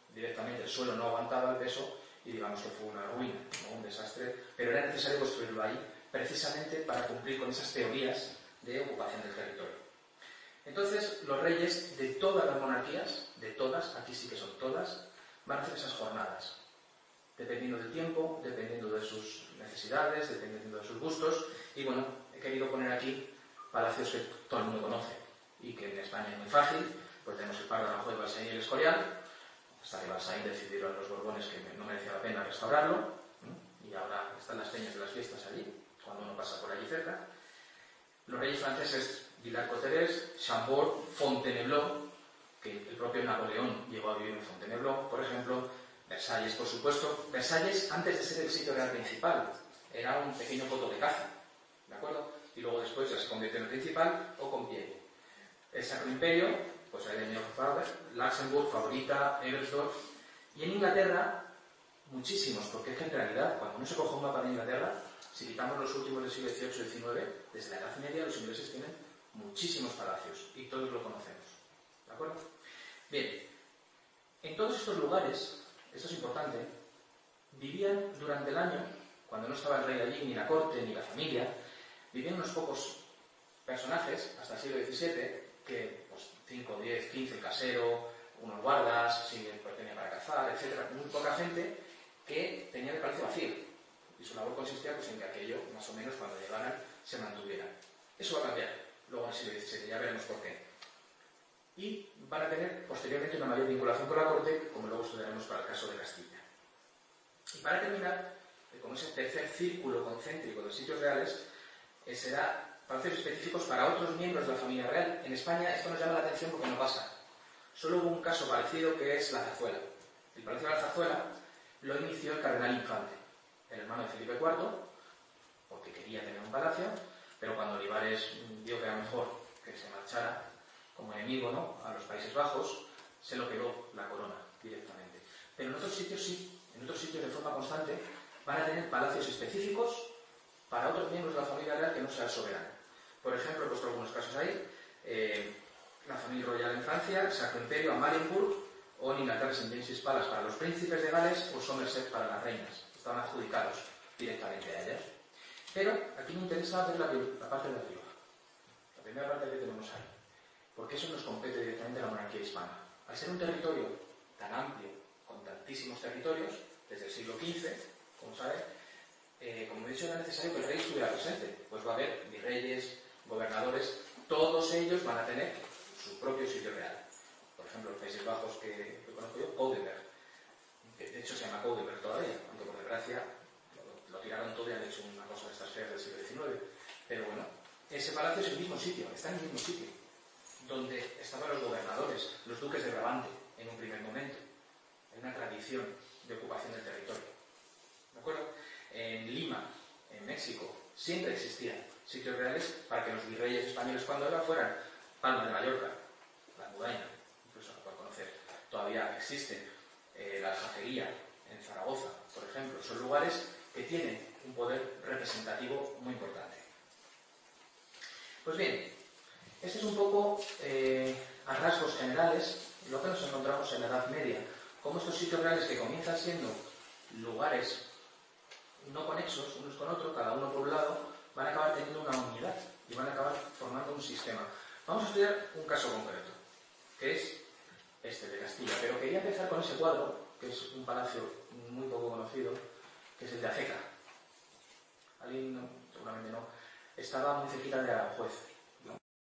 directamente el suelo no aguantaba el peso y digamos que fue una ruina, ¿no? Un desastre, pero era necesario construirlo ahí precisamente para cumplir con esas teorías de ocupación del territorio. Entonces, los reyes de todas las monarquías, de todas, aquí sí que son todas, van a hacer esas jornadas, dependiendo del tiempo, dependiendo de sus necesidades, dependiendo de sus gustos, y bueno, he querido poner aquí palacios que todo el mundo conoce y que en España es muy fácil, pues tenemos el Pardo, Aranjuez, Balsaín y el Escorial, hasta que Balsaín decidieron los Borbones que no merecía la pena restaurarlo, ¿eh? Y ahora están las peñas de las fiestas allí, cuando uno pasa por allí cerca. Los reyes franceses, Villars-Cotterêts, Chambord, Fontainebleau, que el propio Napoleón llegó a vivir en Fontainebleau, por ejemplo, Versalles, por supuesto. Versalles, antes de ser el sitio real principal, era un pequeño coto de caza, ¿de acuerdo? Y luego después ya se convirtió en el principal, o con pie. El Sacro Imperio, pues ahí venía Luxemburg, Favorita, Ebersdorf, y en Inglaterra, muchísimos, porque es que en realidad, cuando uno se coge un mapa de Inglaterra, si quitamos los últimos del siglo dieciocho y diecinueve, desde la Edad Media los ingleses tienen muchísimos palacios, y todos lo conocemos, ¿de acuerdo? Bien, en todos estos lugares, esto es importante, vivían durante el año, cuando no estaba el rey allí, ni la corte, ni la familia, vivían unos pocos personajes, hasta el siglo diecisiete, que, pues, cinco, diez, quince, el casero, unos guardas, si pues, tenía para cazar, etcétera, muy poca gente que tenía el palacio vacío. Y su labor consistía pues, en que aquello, más o menos, cuando llegaran, se mantuviera. Eso va a cambiar, luego en el siglo diecisiete, ya veremos por qué. Y van a tener posteriormente una mayor vinculación con la corte, como luego estudiaremos para el caso de Castilla. Y para terminar, como ese tercer círculo concéntrico de sitios reales, eh, será palacios específicos para otros miembros de la familia real. En España esto nos llama la atención porque no pasa. Solo hubo un caso parecido que es la Zarzuela. El Palacio de la Zarzuela lo inició el cardenal Infante, el hermano de Felipe cuarto, porque quería tener un palacio, pero cuando Olivares vio que era mejor que se marchara como enemigo, ¿no?, a los Países Bajos, se lo quedó la corona directamente. Pero en otros sitios sí, en otros sitios de forma constante van a tener palacios específicos para otros miembros de la familia real que no sea el soberano. Por ejemplo, he puesto algunos casos ahí, eh, la familia royal en Francia, el Sacro Imperio, Amalienburg, o en Inglaterra, Saint James's Palace para los príncipes de Gales o Somerset para las reinas. Estaban adjudicados directamente a ellas. Pero aquí me interesa ver la, la parte de arriba, la primera parte que tenemos ahí, porque eso nos compete directamente a la monarquía hispana. Al ser un territorio tan amplio, con tantísimos territorios, desde el siglo quince, como saben, eh, como he dicho, era necesario que el rey estuviera presente. Pues va a haber virreyes, gobernadores, todos ellos van a tener su propio sitio real. Por ejemplo, los Países Bajos que, que conozco yo, Coudenberg, que de hecho se llama Coudenberg todavía, aunque por desgracia lo, lo tiraron todo y han hecho una cosa de estas feas del siglo diecinueve. Pero bueno, ese palacio es el mismo sitio, está en el mismo sitio, donde estaban los gobernadores, los duques de Brabante, en un primer momento. Hay una tradición de ocupación del territorio. ¿De acuerdo? En Lima, en México, siempre existían sitios reales para que los virreyes españoles, cuando iban, fueran Palma de Mallorca, la Almudaina, incluso por conocer. Todavía existe eh, la Aljafería en Zaragoza, por ejemplo. Son lugares que tienen un poder representativo muy importante. Pues bien, este es un poco, eh, a rasgos generales, lo que nos encontramos en la Edad Media. Como estos sitios reales que comienzan siendo lugares no conexos unos con otros, cada uno por un lado, van a acabar teniendo una unidad y van a acabar formando un sistema. Vamos a estudiar un caso concreto, que es este de Castilla, pero quería empezar con ese cuadro, que es un palacio muy poco conocido, que es el de Aceca. ¿Alguien? No, seguramente no. Estaba muy cerquita de Aranjuez, ¿no?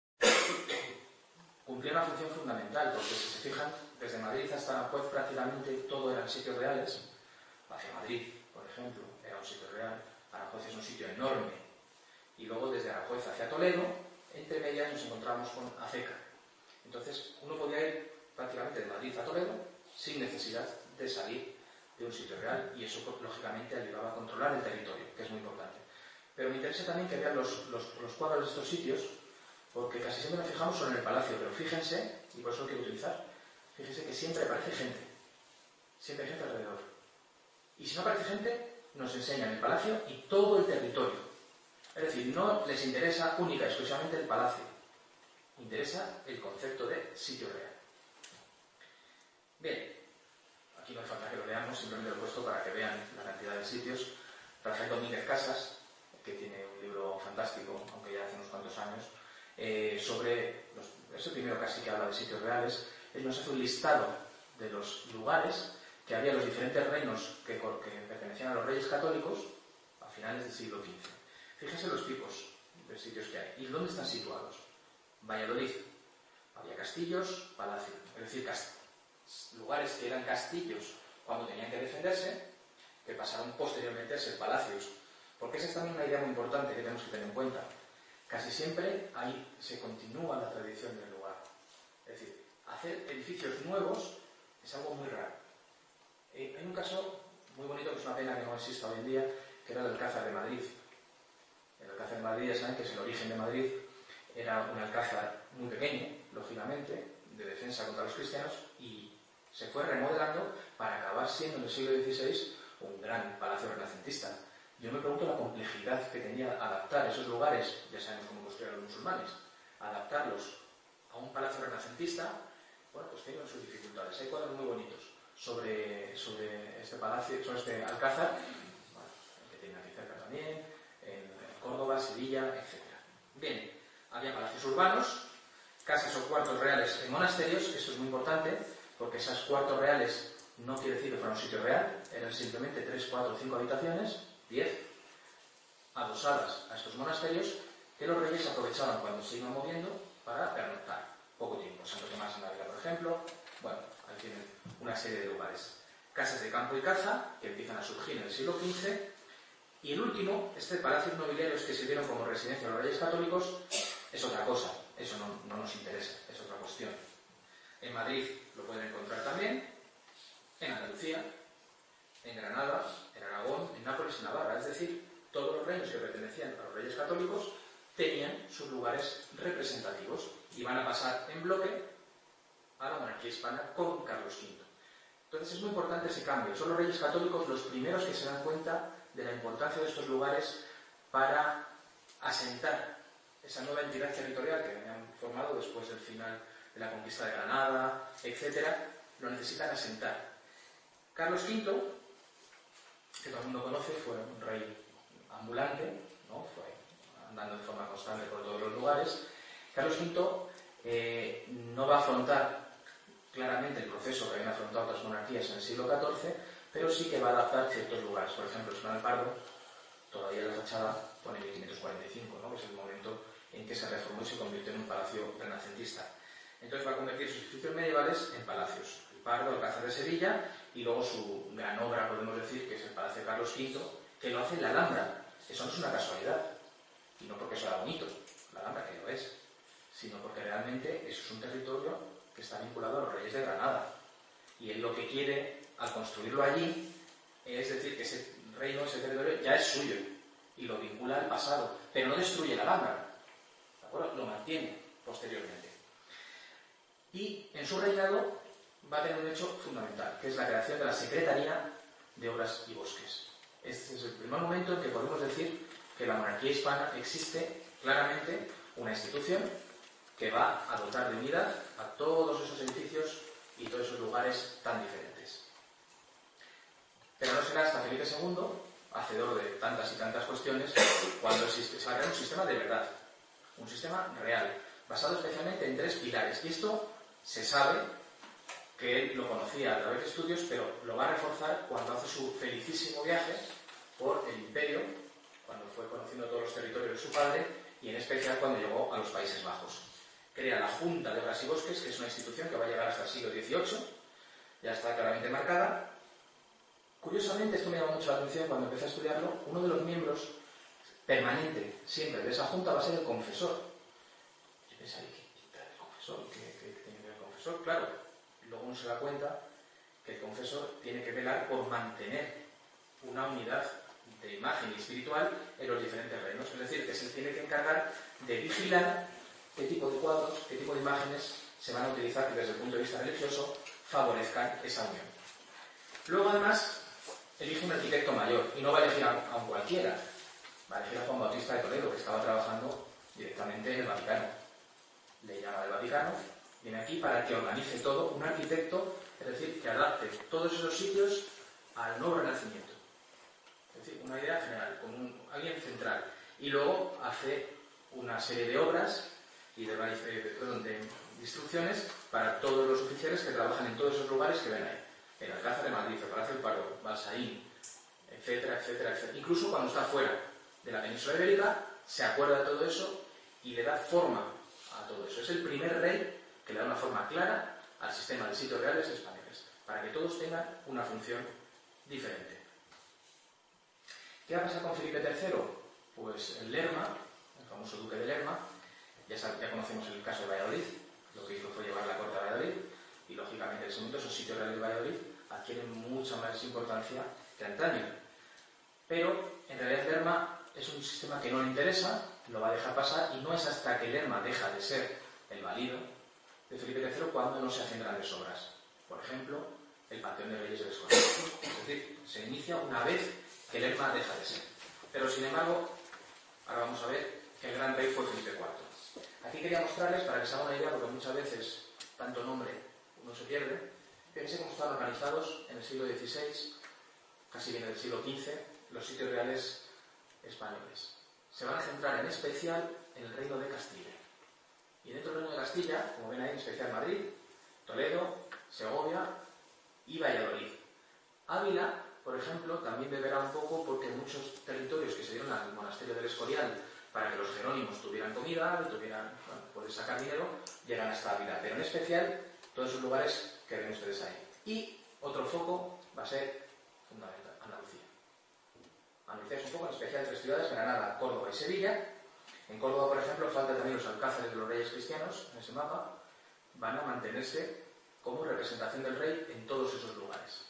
Cumplía una función fundamental, porque si se fijan, desde Madrid hasta Aranjuez prácticamente todo eran sitios reales. Hacia Madrid, por ejemplo, era un sitio real. Aranjuez es un sitio enorme. Y luego desde Aranjuez hacia Toledo, entre medias nos encontramos con Aceca. Entonces, uno podía ir prácticamente de Madrid a Toledo sin necesidad de salir de un sitio real, y eso, lógicamente, ayudaba a controlar el territorio, que es muy importante. Pero me interesa también que vean los, los, los cuadros de estos sitios, porque casi siempre nos fijamos solo en el palacio, pero fíjense, y por eso lo quiero utilizar, fíjense que siempre aparece gente, siempre hay gente alrededor. Y si no aparece gente, nos enseñan el palacio y todo el territorio. Es decir, no les interesa única y exclusivamente el palacio, interesa el concepto de sitio real. Bien, aquí no hace falta que lo leamos, simplemente lo he puesto para que vean la cantidad de sitios. Rafael Domínguez Casas, que tiene un libro fantástico, aunque ya hace unos cuantos años, eh, sobre, los, es el primero casi que habla de sitios reales. Él nos hace un listado de los lugares que había en los diferentes reinos que, que pertenecían a los reyes católicos a finales del siglo quince. Fíjense los tipos de sitios que hay y dónde están situados. Valladolid, había castillos, palacios, es decir, cast lugares que eran castillos cuando tenían que defenderse, que pasaron posteriormente a ser palacios. Porque esa es también una idea muy importante que tenemos que tener en cuenta. Casi siempre ahí se continúa la tradición del lugar. Es decir, hacer edificios nuevos es algo muy raro. Eh, hay un caso muy bonito, que es una pena que no exista hoy en día, que era el Alcázar de Madrid. El Alcázar de Madrid, ya saben que es el origen de Madrid, era un alcázar muy pequeño, lógicamente, de defensa contra los cristianos, y se fue remodelando para acabar siendo en el siglo dieciséis un gran palacio renacentista. Yo me pregunto la complejidad que tenía adaptar esos lugares, ya sabemos cómo construían los musulmanes, adaptarlos a un palacio renacentista. Bueno, pues tienen sus dificultades. Hay cuadros muy bonitos sobre, sobre este palacio, sobre este alcázar, bueno, que tiene aquí cerca también, en Córdoba, Sevilla, etcétera. Bien, había palacios urbanos, casas o cuartos reales en monasterios, que eso es muy importante, porque esos cuartos reales no quiere decir que fuera un sitio real, eran simplemente tres, cuatro, cinco habitaciones, diez, adosadas a estos monasterios, que los reyes aprovechaban cuando se iban moviendo para pernoctar poco tiempo. Santo Tomás en Ávila, por ejemplo. Bueno, ahí tienen una serie de lugares. Casas de campo y caza, que empiezan a surgir en el siglo quince. Y el último, este palacios nobiliarios que sirvieron como residencia a los reyes católicos, es otra cosa. Eso no, no nos interesa, es otra cuestión. En Madrid lo pueden encontrar también, en Andalucía, en Granada, en Aragón, en Nápoles y Navarra. Es decir, todos los reinos que pertenecían a los reyes católicos tenían sus lugares representativos y van a pasar en bloque a la monarquía hispana con Carlos quinto. Entonces es muy importante ese cambio. Son los reyes católicos los primeros que se dan cuenta de la importancia de estos lugares para asentar esa nueva entidad territorial que habían formado después del final de la conquista de Granada, etcétera. Lo necesitan asentar. Carlos quinto, que todo el mundo conoce, fue un rey ambulante, ¿no? Fue andando de forma constante por todos los lugares. Carlos quinto eh, no va a afrontar claramente el proceso que habían afrontado otras monarquías en el siglo catorce, pero sí que va a adaptar ciertos lugares. Por ejemplo, San Alpardo, todavía la fachada pone mil quinientos cuarenta y cinco, ¿no? Que es el momento en que se reformó y se convirtió en un palacio renacentista. Entonces va a convertir sus edificios medievales en palacios. El Pardo, el Alcázar de Sevilla, y luego su gran obra, podemos decir, que es el Palacio de Carlos quinto, que lo hace en la Alhambra. Eso no es una casualidad, y no porque eso era bonito, la Alhambra que lo es, sino porque realmente eso es un territorio que está vinculado a los reyes de Granada. Y él lo que quiere, al construirlo allí, es decir, que ese reino, ese territorio, ya es suyo, y lo vincula al pasado, pero no destruye la Alhambra, ¿de acuerdo? Lo mantiene posteriormente. Y en su reinado va a tener un hecho fundamental, que es la creación de la Secretaría de Obras y Bosques. Este es el primer momento en que podemos decir que la monarquía hispana existe claramente una institución que va a dotar de unidad a todos esos edificios y todos esos lugares tan diferentes. Pero no será hasta Felipe segundo, hacedor de tantas y tantas cuestiones, cuando existe, se va a crear un sistema de verdad, un sistema real, basado especialmente en tres pilares. Y esto se sabe que él lo conocía a través de estudios, pero lo va a reforzar cuando hace su felicísimo viaje por el imperio, cuando fue conociendo todos los territorios de su padre, y en especial cuando llegó a los Países Bajos. Crea la Junta de Obras y Bosques, que es una institución que va a llegar hasta el siglo dieciocho, ya está claramente marcada. Curiosamente, esto me llamó mucho la atención cuando empecé a estudiarlo, uno de los miembros permanente siempre de esa Junta va a ser el confesor. Yo pensaba, ¿qué quita el confesor? ¿Qué, qué, qué tiene que ver el confesor? Claro, luego uno se da cuenta que el confesor tiene que velar por mantener una unidad de imagen y espiritual en los diferentes reinos. Es decir, que se tiene que encargar de vigilar qué tipo de cuadros, qué tipo de imágenes se van a utilizar que desde el punto de vista religioso favorezcan esa unión. Luego, además, elige un arquitecto mayor, y no va a elegir a, a un cualquiera, va a elegir a Juan Bautista de Toledo, que estaba trabajando directamente en el Vaticano. Le llama del Vaticano, viene aquí para que organice todo, un arquitecto Es decir, que adapte todos esos sitios al nuevo renacimiento. Es decir, una idea general, con un, alguien central. Y luego hace una serie de obras y de, de, perdón, de instrucciones para todos los oficiales que trabajan en todos esos lugares que ven ahí. El Alcázar de Madrid, el Palacio del Pardo, Balsaín, etcétera, etcétera, etcétera. Incluso cuando está fuera de la península ibérica, se acuerda de todo eso y le da forma a todo eso. Es el primer rey que le da una forma clara al sistema de sitios reales españoles, para que todos tengan una función diferente. ¿Qué va a pasar con Felipe tercero? Pues en Lerma, el famoso duque de Lerma, ya, sabe, ya conocemos el caso de Valladolid, lo que hizo fue llevar la corte a Valladolid, y lógicamente en ese momento esos sitios reales de Valladolid adquieren mucha más importancia que antaño. Pero en realidad Lerma es un sistema que no le interesa, lo va a dejar pasar, y no es hasta que Lerma deja de ser el valido de Felipe tercero cuando no se hacen grandes obras. Por ejemplo, el Panteón de Reyes del Escorial. Es decir, se inicia una vez que Lerma deja de ser. Pero sin embargo, ahora vamos a ver que el gran rey fue Felipe cuarto. Aquí quería mostrarles, para que se hagan una idea, porque muchas veces tanto nombre uno se pierde. Fíjense cómo están organizados en el siglo dieciséis, casi bien en el siglo quince, los sitios reales españoles. Se van a centrar en especial en el reino de Castilla. Y dentro del reino de Castilla, como ven ahí, en especial Madrid, Toledo, Segovia y Valladolid. Ávila, por ejemplo, también deberá un poco porque muchos territorios que se dieron al monasterio del Escorial para que los jerónimos tuvieran comida y tuvieran, bueno, poder sacar dinero, llegan hasta Ávila. Pero en especial, todos esos lugares que ven ustedes ahí. Y otro foco va a ser fundamental, Andalucía. Andalucía es un poco en especial tres ciudades, Granada, Córdoba y Sevilla. En Córdoba, por ejemplo, faltan también los alcázares de los reyes cristianos en ese mapa. Van a mantenerse como representación del rey en todos esos lugares.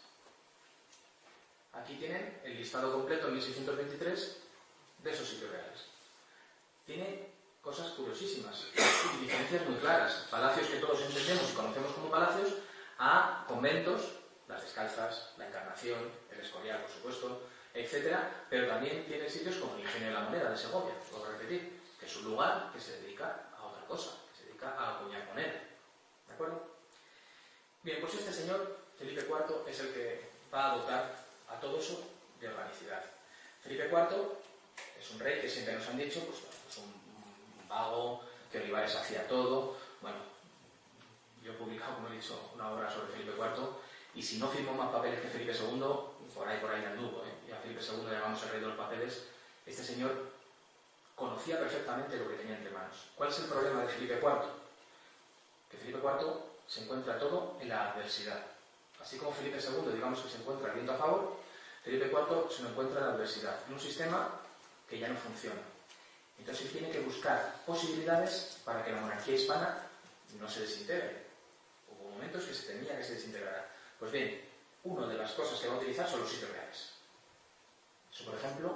Aquí tienen el listado completo en mil seiscientos veintitrés de esos sitios reales. Tiene cosas curiosísimas y diferencias muy claras. Palacios que todos entendemos y conocemos como palacios, a conventos, las Descalzas, la Encarnación, el Escorial, por supuesto, etcétera. Pero también tiene sitios como el Ingenio de la Moneda de Segovia, lo voy a repetir, que es un lugar que se dedica a otra cosa, que se dedica a acuñar moneda. ¿De acuerdo? Bien, pues este señor, Felipe cuarto, es el que va a dotar a todo eso de organicidad. Felipe cuarto es un rey que siempre nos han dicho, pues, pues un, un vago, que Olivares hacía todo. Bueno, yo he publicado, como he dicho, una obra sobre Felipe cuarto, y si no firmó más papeles que Felipe segundo, por ahí por ahí anduvo, ¿eh? Y a Felipe segundo le llamamos el rey de los papeles. Este señor conocía perfectamente lo que tenía entre manos. ¿Cuál es el problema de Felipe cuarto? Que Felipe cuarto se encuentra todo en la adversidad. Así como Felipe segundo, digamos que se encuentra el viento a favor, Felipe cuarto se lo encuentra en la adversidad, en un sistema que ya no funciona. Entonces él tiene que buscar posibilidades para que la monarquía hispana no se desintegre. Hubo momentos que se temía que se desintegrara. Pues bien, una de las cosas que va a utilizar son los sitios reales. Eso, por ejemplo,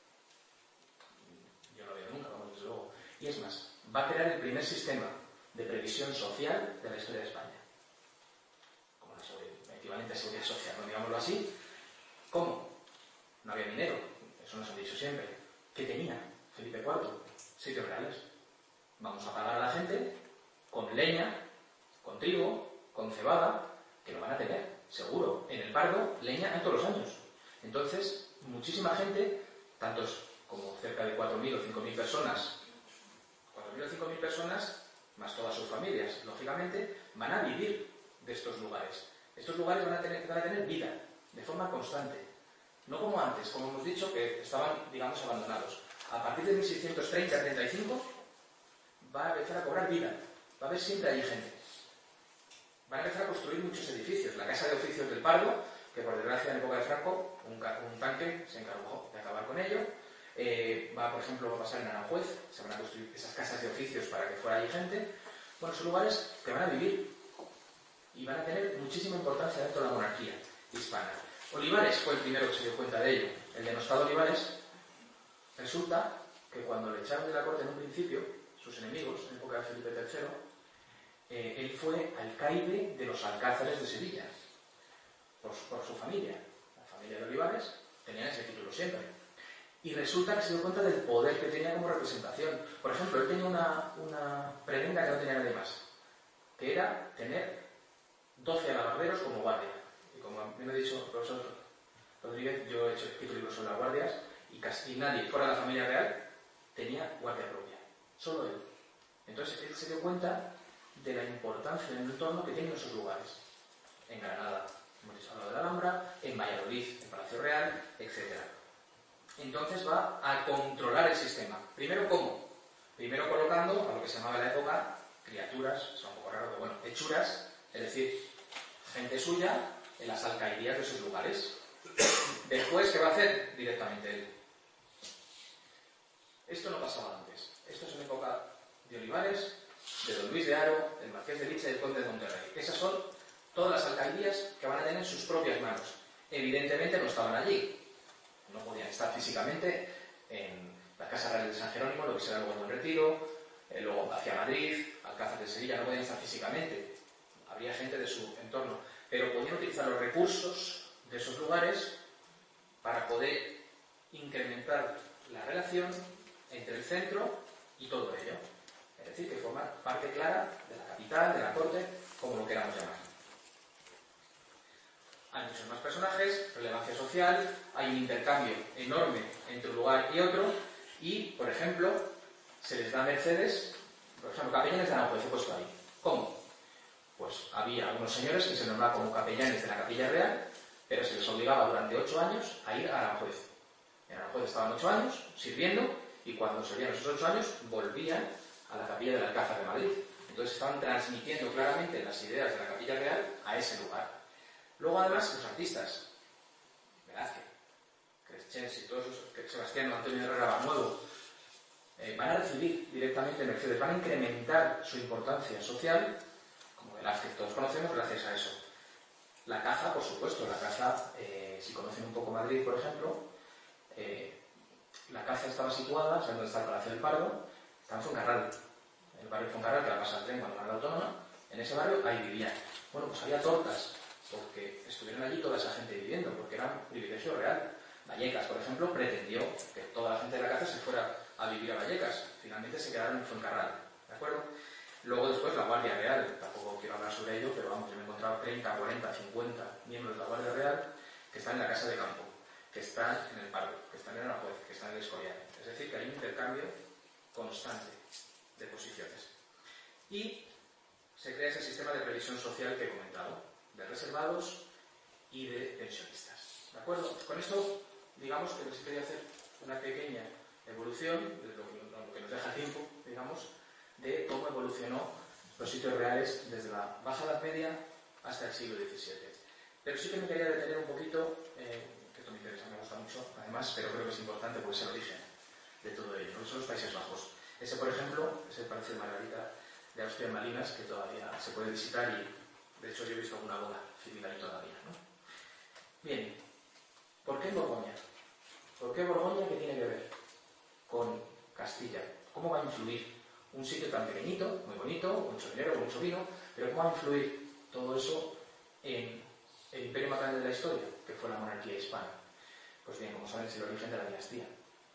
yo no lo veo nunca, vamos, desde luego. Y es más, va a crear el primer sistema de previsión social de la historia de España. Como el equivalente a seguridad social, ¿no? Digámoslo así. ¿Cómo? No había dinero, eso nos han dicho siempre. ¿Qué tenía Felipe cuarto? Sitios reales. Vamos a pagar a la gente con leña, con trigo, con cebada, que lo van a tener, seguro. En el Pardo, leña en todos los años. Entonces, muchísima gente, tantos como cerca de cuatro mil o cinco mil personas, cuatro mil o cinco mil personas, más todas sus familias, lógicamente, van a vivir de estos lugares. Estos lugares van a tener, van a tener vida, de forma constante. No como antes, como hemos dicho, que estaban, digamos, abandonados. A partir de mil seiscientos treinta a treinta y cinco va a empezar a cobrar vida. Va a haber siempre allí gente. Van a empezar a construir muchos edificios. La Casa de Oficios del Pardo, que por desgracia en época de Franco, un, un tanque se encargó de acabar con ello. Eh, va, por ejemplo, a pasar en Aranjuez, se van a construir esas casas de oficios para que fuera allí gente. Bueno, son lugares que van a vivir y van a tener muchísima importancia dentro de la monarquía hispana. Olivares fue el primero que se dio cuenta de ello. El denostado Olivares, resulta que cuando le echaron de la corte en un principio, sus enemigos, en época de Felipe tercero, eh, él fue alcaide de los alcázares de Sevilla, por, por su familia. La familia de Olivares tenían ese título siempre. Y resulta que se dio cuenta del poder que tenía como representación. Por ejemplo, él tenía una, una prebenda que no tenía nadie más, que era tener doce alabarderos como guardia. Y como me ha dicho el profesor Rodríguez, yo he hecho escrito libros sobre las guardias y casi nadie fuera de la familia real tenía guardia propia. Solo él. Entonces él se dio cuenta de la importancia en el entorno que tienen esos lugares. En Granada, hemos hablado de la Alhambra, en Valladolid, en Palacio Real, etcétera. Entonces va a controlar el sistema. Primero, ¿cómo? Primero colocando a lo que se llamaba en la época criaturas, son un poco raro, pero bueno, hechuras, es decir, gente suya en las alcaidías de sus lugares. Después, ¿qué va a hacer? Directamente él. Esto no pasaba antes. Esto es en época de Olivares, de Don Luis de Haro, del Marqués de Licha y del Conde de Monterrey. Esas son todas las alcaidías que van a tener sus propias manos. Evidentemente no estaban allí. No podían estar físicamente en la Casa Real de San Jerónimo, lo que será luego en Retiro, eh, luego hacia Madrid, Alcázar de Sevilla, no podían estar físicamente. Habría gente de su entorno. Pero podían utilizar los recursos de esos lugares para poder incrementar la relación entre el centro y todo ello. Es decir, que formar parte clara de la capital, de la corte, como lo queramos llamar. Hay muchos más personajes, relevancia social, hay un intercambio enorme entre un lugar y otro, y, por ejemplo, se les da mercedes, por ejemplo, capellanes de Aranjuez, he puesto ahí. ¿Cómo? Pues había unos señores que se nombraban como capellanes de la Capilla Real, pero se les obligaba durante ocho años a ir a Aranjuez. En Aranjuez estaban ocho años sirviendo, y cuando salían esos ocho años, volvían a la Capilla del Alcázar de Madrid. Entonces estaban transmitiendo claramente las ideas de la Capilla Real a ese lugar. Luego, además, los artistas, Velázquez, Crescenzi, todos esos, Sebastián, Antonio Herrera Barnuevo, eh, van a recibir directamente mercedes, van a incrementar su importancia social, como Velázquez todos conocemos, gracias a eso. La caza, por supuesto, la caza, eh, si conocen un poco Madrid, por ejemplo, eh, la caza estaba situada, ¿saben dónde está el Palacio del Pardo? Está en Fuencarral, el barrio de Fuencarral, que la pasa el tren cuando va a la Autónoma, en ese barrio ahí vivían. Bueno, pues había tortas, porque estuvieron allí toda esa gente viviendo, porque era un privilegio real. Vallecas, por ejemplo, pretendió que toda la gente de la caza se fuera a vivir a Vallecas. Finalmente se quedaron en Fuencarral, ¿de acuerdo? Luego después la Guardia Real, tampoco quiero hablar sobre ello, pero vamos, yo me he encontrado treinta, cuarenta, cincuenta miembros de la Guardia Real que están en la Casa de Campo, que están en el Pardo, que están en Aranjuez, que están en el Escorial. Es decir, que hay un intercambio constante de posiciones. Y se crea ese sistema de previsión social que he comentado, de reservados y de pensionistas. ¿De acuerdo? Con esto, digamos que les quería hacer una pequeña evolución, de lo que, lo que nos deja tiempo, digamos, de cómo evolucionó los sitios reales desde la Baja Edad Media hasta el siglo diecisiete. Pero sí que me quería detener un poquito, eh, que esto me interesa, me gusta mucho, además, pero creo que es importante porque es el origen de todo ello, que son los Países Bajos. Ese, por ejemplo, es el Palacio de Margarita de Austria-Malinas, que todavía se puede visitar y, de hecho, yo he visto alguna boda civil ahí todavía, ¿no? Bien, ¿por qué Borgoña? ¿Por qué Borgoña? ¿Qué tiene que ver con Castilla? ¿Cómo va a influir un sitio tan pequeñito, muy bonito, mucho dinero, mucho vino, pero cómo va a influir todo eso en el imperio más grande de la historia, que fue la monarquía hispana? Pues bien, como saben, es el origen de la dinastía.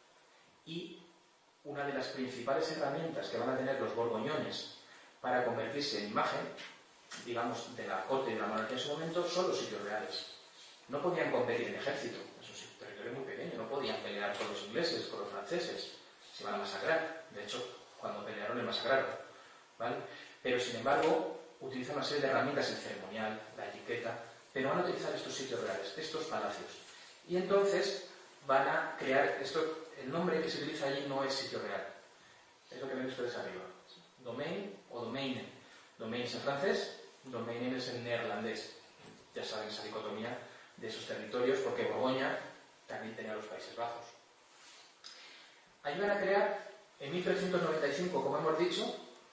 Y una de las principales herramientas que van a tener los borgoñones para convertirse en imagen, digamos, de la corte y de la monarquía en su momento, son los sitios reales. No podían competir en ejército, eso sí, territorio muy pequeño, no podían pelear con los ingleses, con los franceses, se iban a masacrar. De hecho, cuando pelearon le masacraron, ¿vale? Pero sin embargo, utilizan una serie de herramientas, el ceremonial, la etiqueta, pero van a utilizar estos sitios reales, estos palacios. Y entonces van a crear, esto, el nombre que se utiliza allí no es sitio real, es lo que ven ustedes arriba, domain o domaine. Domain es en francés, domaine es en neerlandés. Ya saben esa dicotomía de esos territorios, porque Borgoña también tenía los Países Bajos. Allí van a crear, en mil trescientos noventa y cinco, como hemos dicho,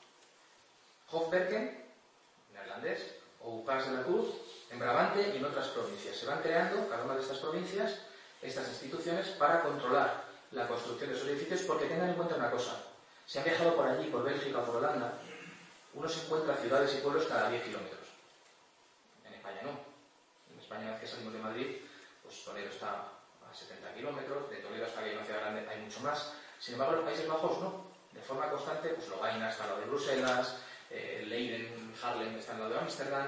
Hofbergen, neerlandés, o Upas de la Cruz, en Brabante y en otras provincias. Se van creando, cada una de estas provincias, estas instituciones para controlar la construcción de esos edificios, porque tengan en cuenta una cosa. Si han viajado por allí, por Bélgica o por Holanda, uno se encuentra ciudades y pueblos cada diez kilómetros. En España no. En España, una vez que salimos de Madrid, pues Toledo está a setenta kilómetros, de Toledo hasta que hay una ciudad grande hay mucho más. Sin embargo, los Países Bajos no. De forma constante, pues Lovaina está al lado de Bruselas, eh, Leiden, Haarlem está al lado de Ámsterdam,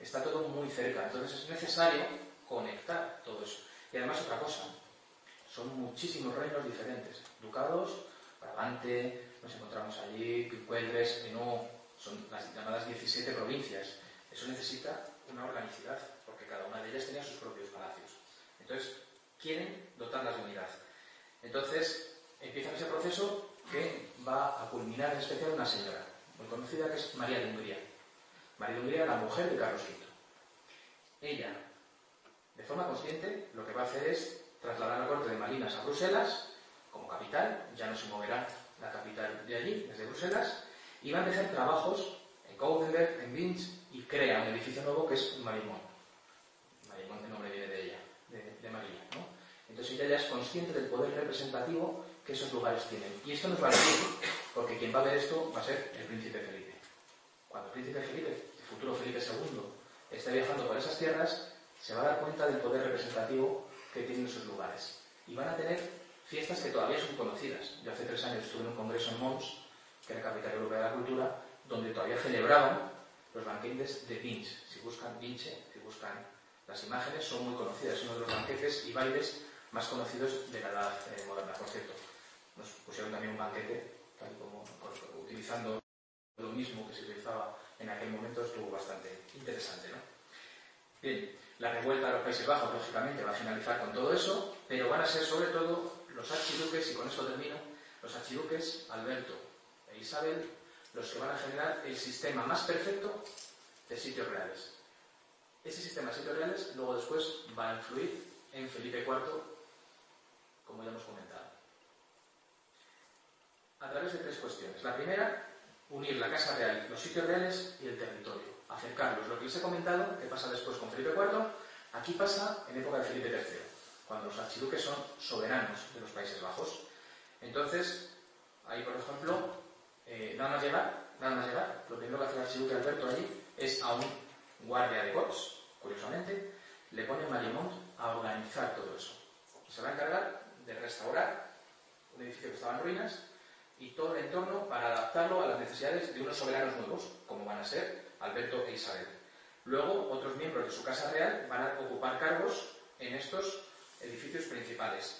está todo muy cerca, entonces es necesario conectar todo eso. Y además otra cosa, son muchísimos reinos diferentes, ducados, Brabante, nos encontramos allí, Pimpueldres, Hainaut, son las llamadas diecisiete provincias. Eso necesita una organicidad, porque cada una de ellas tenía sus propios palacios. Entonces, quieren dotarlas de unidad. Entonces, empiezan ese proceso que va a culminar en especial una señora muy conocida, que es María de Hungría. María de Hungría, la mujer de Carlos quinto. Ella, de forma consciente, lo que va a hacer es trasladar la corte de Malinas a Bruselas como capital, ya no se moverá la capital de allí, desde Bruselas, y va a empezar trabajos en Coudenberg, en Binch, y crea un edificio nuevo que es Mariemont. Mariemont, el nombre viene de ella, de, de María, ¿no? Entonces ella ya es consciente del poder representativo que esos lugares tienen. Y esto nos va a decir, porque quien va a ver esto va a ser el príncipe Felipe. Cuando el príncipe Felipe, el futuro Felipe segundo, esté viajando por esas tierras, se va a dar cuenta del poder representativo que tienen esos lugares. Y van a tener fiestas que todavía son conocidas. Yo hace tres años estuve en un congreso en Mons, que era capital europea de la cultura, donde todavía celebraban los banquetes de Binch. Si buscan Binche, si buscan las imágenes, son muy conocidas. Es uno de los banquetes y bailes más conocidos de la edad eh, moderna. Por cierto, nos pusieron también un banquete, tal y como utilizando lo mismo que se utilizaba en aquel momento. Estuvo bastante interesante, ¿no? Bien, la revuelta de los Países Bajos, lógicamente, va a finalizar con todo eso, pero van a ser sobre todo los archiduques, y con esto termino, los archiduques Alberto e Isabel, los que van a generar el sistema más perfecto de sitios reales. Ese sistema de sitios reales luego después va a influir en Felipe cuarto, como ya hemos comentado, a través de tres cuestiones. La primera, unir la Casa Real, los sitios reales y el territorio, acercarlos. Lo que les he comentado, que pasa después con Felipe cuarto, aquí pasa en época de Felipe tercero, cuando los archiduques son soberanos de los Países Bajos. Entonces, ahí por ejemplo, eh, nada más llegar, nada más llegar, lo primero que hace el archiduque Alberto allí es a un guardia de corps, curiosamente, le pone Mariemont a organizar todo eso. Se va a encargar de restaurar un edificio que estaba en ruinas y todo el entorno para adaptarlo a las necesidades de unos soberanos nuevos, como van a ser Alberto e Isabel. Luego, otros miembros de su Casa Real van a ocupar cargos en estos edificios principales.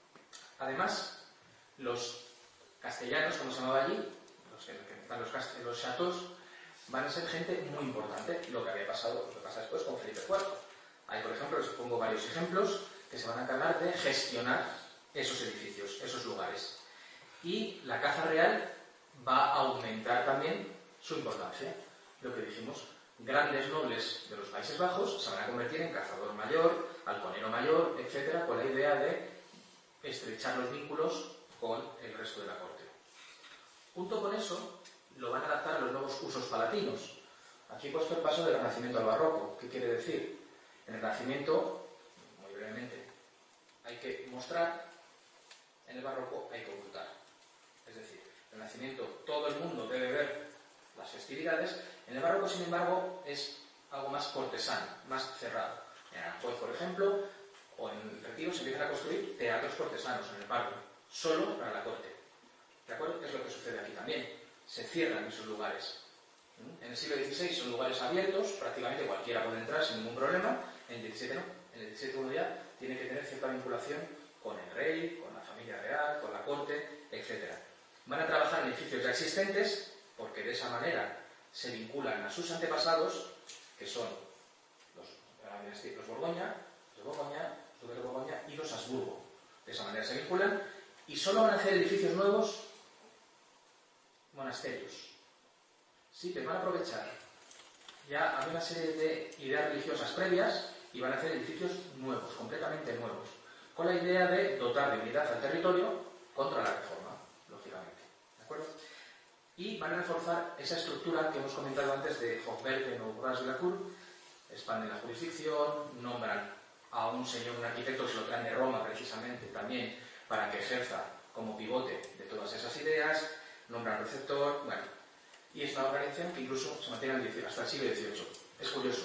Además, los castellanos, como se llamaba allí, los que están los, los chateaux, van a ser gente muy importante, lo que había pasado, lo que pasa después con Felipe cuarto. Ahí, por ejemplo, les pongo varios ejemplos que se van a encargar de gestionar esos edificios, esos lugares. Y la caza real va a aumentar también su importancia. Lo que dijimos, grandes nobles de los Países Bajos se van a convertir en cazador mayor, halconero mayor, etcétera, con la idea de estrechar los vínculos con el resto de la corte. Junto con eso, lo van a adaptar a los nuevos usos palatinos. Aquí he puesto el paso del Renacimiento al Barroco. ¿Qué quiere decir? En el Renacimiento, muy brevemente, hay que mostrar, en el Barroco hay que ocultar. Es decir, en el Renacimiento todo el mundo debe ver las festividades, en el Barroco, sin embargo, es algo más cortesano, más cerrado. En Aranjuez, por ejemplo, o en el Retiro se empiezan a construir teatros cortesanos en el Pardo, solo para la corte. ¿De acuerdo? Es lo que sucede aquí también. Se cierran esos lugares. En el siglo dieciséis son lugares abiertos, prácticamente cualquiera puede entrar sin ningún problema. En el diecisiete no. En el diecisiete uno ya tiene que tener cierta vinculación con el rey, con la familia real, con la corte, etcétera. Van a trabajar en edificios ya existentes, porque de esa manera se vinculan a sus antepasados, que son los, los Borgoña, los Borgoña, los duques de Borgoña y los Habsburgo. De esa manera se vinculan y solo van a hacer edificios nuevos, monasterios. Sí, que van a aprovechar. Ya hay una serie de ideas religiosas previas y van a hacer edificios nuevos, completamente nuevos, con la idea de dotar de unidad al territorio contra la reforma, lógicamente. ¿De acuerdo? Y van a reforzar esa estructura que hemos comentado antes de Hofwerken o Gras de la Cour. Expanden la jurisdicción, nombran a un señor, un arquitecto que se lo traen de Roma precisamente también para que ejerza como pivote de todas esas ideas, nombran preceptor, bueno, y es una organización que incluso se mantiene hasta el siglo dieciocho. Es curioso.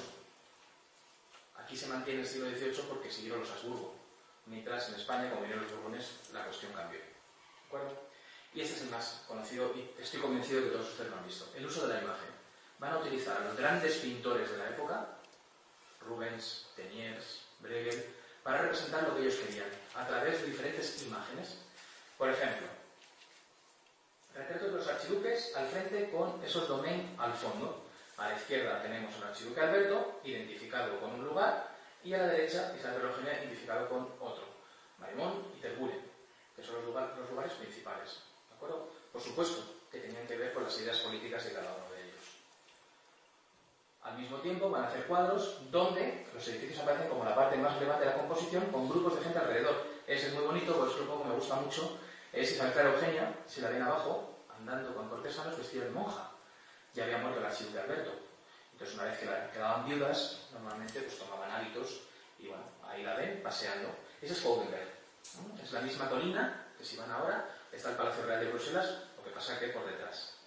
Aquí se mantiene el siglo dieciocho porque siguieron los Habsburgo, mientras en España, como vinieron los Borbones, la cuestión cambió. ¿De acuerdo? Y este es el más conocido y estoy convencido de que todos ustedes lo han visto. El uso de la imagen. Van a utilizar a los grandes pintores de la época, Rubens, Teniers, Bruegel, para representar lo que ellos querían, a través de diferentes imágenes. Por ejemplo, retratos de los archiduques al frente con esos domain al fondo. A la izquierda tenemos al archiduque Alberto, identificado con un lugar, y a la derecha Isabel Eugenia, identificado con otro, Marimón y Terburen, que son los, lugar, los lugares principales. ¿De acuerdo? Por supuesto que tenían que ver con las ideas políticas de cada uno de ellos. Al mismo tiempo van a hacer cuadros donde los edificios aparecen como la parte más relevante de la composición, con grupos de gente alrededor. Ese es muy bonito, por eso luego me gusta mucho. Es Isabel Clara Eugenia, si la ven abajo, andando con cortesanos vestida de monja. Ya había muerto el archiduque Alberto. Entonces, una vez que la, quedaban viudas, normalmente pues tomaban hábitos y bueno, ahí la ven paseando. Ese es Foudenberg, ¿no? Es la misma colina que si van ahora, está el Palacio Real de Bruselas, lo que pasa que por detrás.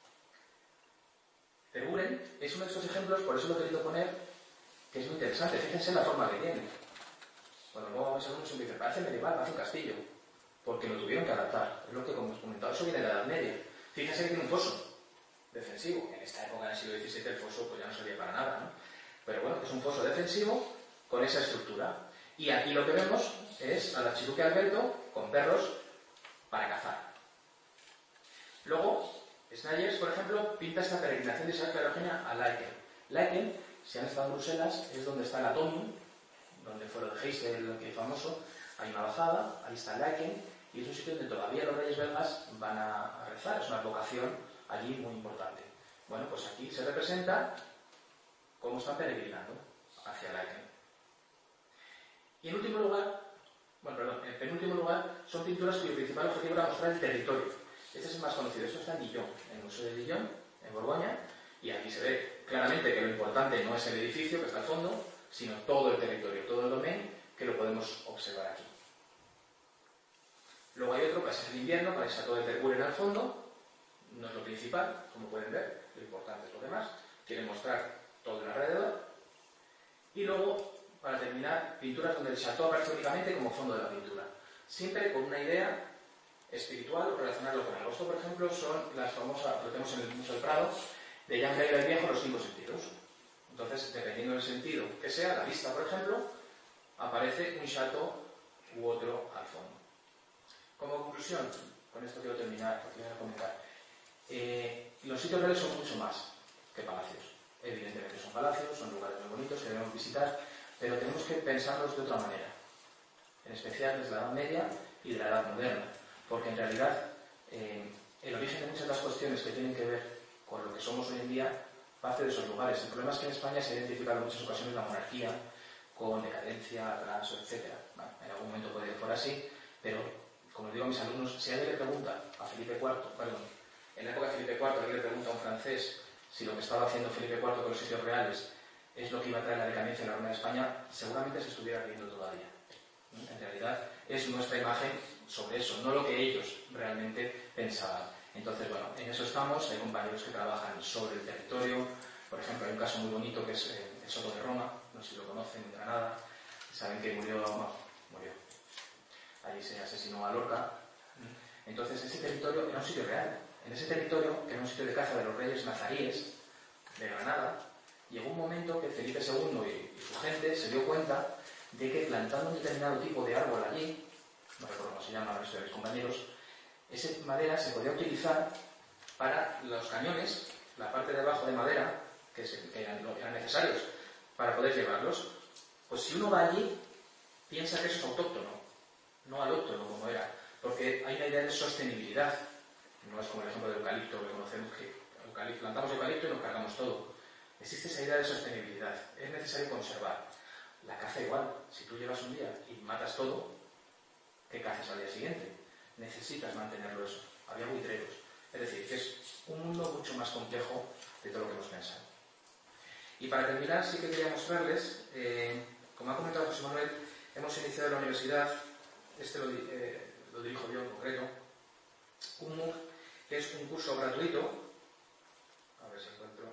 Terburen es uno de estos ejemplos, por eso lo he querido poner, que es muy interesante. Fíjense en la forma que tiene. Bueno, luego vamos a ver uno que dice, parece medieval, parece un castillo, porque lo tuvieron que adaptar. Es lo que, como os comentaba, eso viene de la Edad Media. Fíjense que tiene un foso defensivo. En esta época del siglo diecisiete el foso pues ya no servía para nada, ¿no? Pero bueno, es un foso defensivo con esa estructura. Y aquí lo que vemos es al archiduque Alberto con perros para cazar. Luego, Snayers, por ejemplo, pinta esta peregrinación de Isabel Clara Eugenia a Laeken. Laeken, si han estado en Bruselas, es donde está el Atomium, donde fue lo de Heysel, que es famoso. Hay una bajada, ahí está Laeken, y es un sitio donde todavía los reyes belgas van a rezar. Es una advocación allí muy importante. Bueno, pues aquí se representa cómo están peregrinando hacia Laeken. Y en último lugar, bueno, perdón, en penúltimo lugar, son pinturas cuyo principal objetivo era mostrar el territorio. Este es el más conocido. Esto está en Dijon, en el Museo de Dijon, en Borgoña, y aquí se ve claramente que lo importante no es el edificio que está al fondo, sino todo el territorio, todo el domain, que lo podemos observar aquí. Luego hay otro, que es el invierno, para esa todo el Terburen al fondo. No es lo principal, como pueden ver, lo importante es lo demás. Quieren mostrar todo el alrededor. Y luego, para terminar, pinturas donde el chateau aparece únicamente como fondo de la pintura. Siempre con una idea espiritual o relacionarlo con algo. Esto, por ejemplo, son las famosas, lo tenemos en el Museo del Prado, de Jan Breyer el Viejo, los cinco sentidos. Entonces, dependiendo del sentido que sea, la vista, por ejemplo, aparece un chateau u otro al fondo. Como conclusión, con esto quiero terminar, porque voy a comentar. Eh, los sitios reales son mucho más que palacios. Evidentemente son palacios, son lugares muy bonitos que debemos visitar, pero tenemos que pensarlos de otra manera, en especial desde la Edad Media y de la Edad Moderna, porque en realidad eh, el origen de muchas de las cuestiones que tienen que ver con lo que somos hoy en día parte de esos lugares. El problema es que en España se ha identificado en muchas ocasiones la monarquía con decadencia, atraso, etcétera. Bueno, en algún momento puede que fuera así, pero como digo a mis alumnos, si alguien le pregunta a Felipe cuarto, perdón, en la época de Felipe cuarto alguien le pregunta a un francés si lo que estaba haciendo Felipe cuarto con los sitios reales es lo que iba a traer la decadencia en la Reina de España, seguramente se estuviera riendo todavía. En realidad es nuestra imagen sobre eso, no lo que ellos realmente pensaban. Entonces, bueno, en eso estamos. Hay compañeros que trabajan sobre el territorio. Por ejemplo, hay un caso muy bonito que es eh, el Soto de Roma, no sé si lo conocen, en Granada. Saben que murió, no, murió. Allí se asesinó a Lorca. Entonces, ese territorio era un sitio real. En ese territorio, que era un sitio de caza de los reyes nazaríes de Granada, llegó un momento que Felipe segundo y, y su gente se dio cuenta de que plantando un determinado tipo de árbol allí, no recuerdo cómo se llama, no estoy mis compañeros, esa madera se podía utilizar para los cañones, la parte de abajo de madera, que, se, que eran, eran necesarios para poder llevarlos. Pues si uno va allí, piensa que eso es autóctono, no alóctono como era, porque hay una idea de sostenibilidad. No es como el ejemplo del eucalipto que conocemos, que eucalipto, plantamos eucalipto y nos cargamos todo. Existe esa idea de sostenibilidad. Es necesario conservar. La caza igual. Si tú llevas un día y matas todo, ¿qué cazas al día siguiente? Necesitas mantenerlo eso. Había buitreros. Es decir, que es un mundo mucho más complejo de todo lo que hemos pensado. Y para terminar, sí que quería mostrarles, eh, como ha comentado José Manuel, hemos iniciado en la universidad, este lo, eh, lo dirijo yo en concreto, un MOOC, que es un curso gratuito, a ver si encuentro,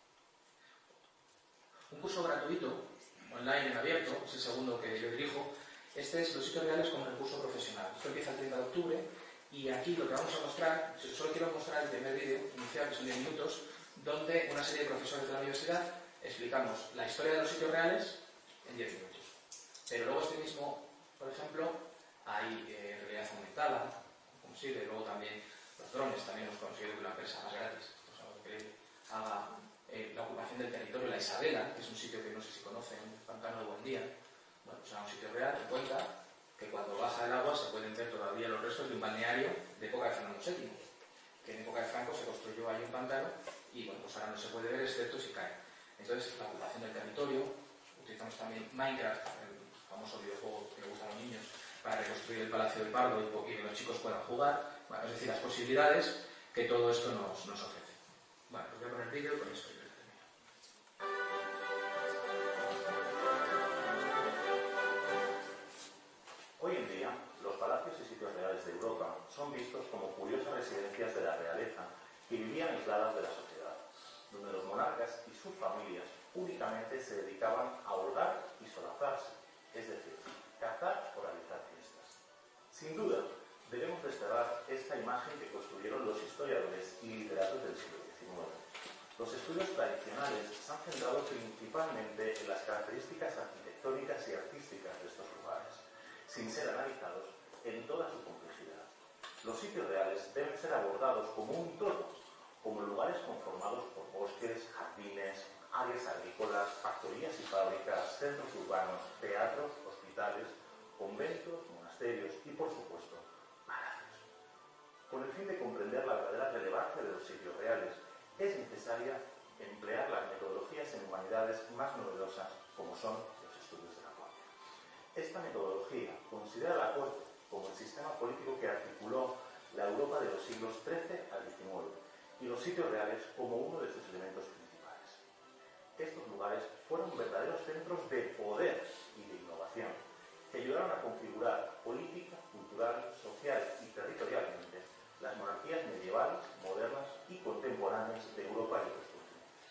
un curso gratuito, online en abierto, es el segundo que yo dirijo. Este es los sitios reales como recurso profesional. Esto empieza el treinta de octubre y aquí lo que vamos a mostrar, solo quiero mostrar el primer vídeo inicial, que son diez minutos, donde una serie de profesores de la universidad explicamos la historia de los sitios reales en diez minutos. Pero luego este mismo, por ejemplo, hay eh, realidad aumentada, como sirve, luego también los drones también hemos conseguido que una empresa más gratis, pues algo que haga eh, la ocupación del territorio, la Isabela, que es un sitio que no sé si conocen, el pantano de Buendía, bueno, pues era un sitio real, que cuenta que cuando baja el agua se pueden ver todavía los restos de un balneario de época de Fernando séptimo, que en época de Franco se construyó ahí un pantano y bueno, pues ahora no se puede ver excepto si cae. Entonces, la ocupación del territorio, utilizamos también Minecraft, el famoso videojuego que le gusta a los niños, para reconstruir el Palacio del Pardo y, y que los chicos puedan jugar. Bueno, es decir, las posibilidades que todo esto nos, nos ofrece. Bueno, pues voy a poner el vídeo y con esto yo termino. Hoy en día, los palacios y sitios reales de Europa son vistos como curiosas residencias de la realeza que vivían aisladas de la sociedad, donde los monarcas y sus familias únicamente se dedicaban a holgar y solazarse, es decir, cazar o realizar fiestas. Sin duda, debemos desterrar esta imagen que construyeron los historiadores y literatos del siglo diecinueve. Los estudios tradicionales se han centrado principalmente en las características arquitectónicas y artísticas de estos lugares, sin ser analizados en toda su complejidad. Los sitios reales deben ser abordados como un todo, como lugares conformados por bosques, jardines, áreas agrícolas, factorías y fábricas, centros urbanos, teatros, hospitales, conventos, monasterios y, por supuesto, palacios. Con el fin de comprender la verdadera relevancia de los sitios reales, es necesaria emplear las metodologías en humanidades más novedosas, como son los estudios de la corte. Esta metodología considera la corte como el sistema político que articuló la Europa de los siglos trece al diecinueve y los sitios reales como uno de sus elementos principales. Estos lugares fueron verdaderos centros de poder y de innovación que ayudaron a configurar política, cultural, social y territorialmente las monarquías medievales, modernas y contemporáneas de Europa y otros continentes.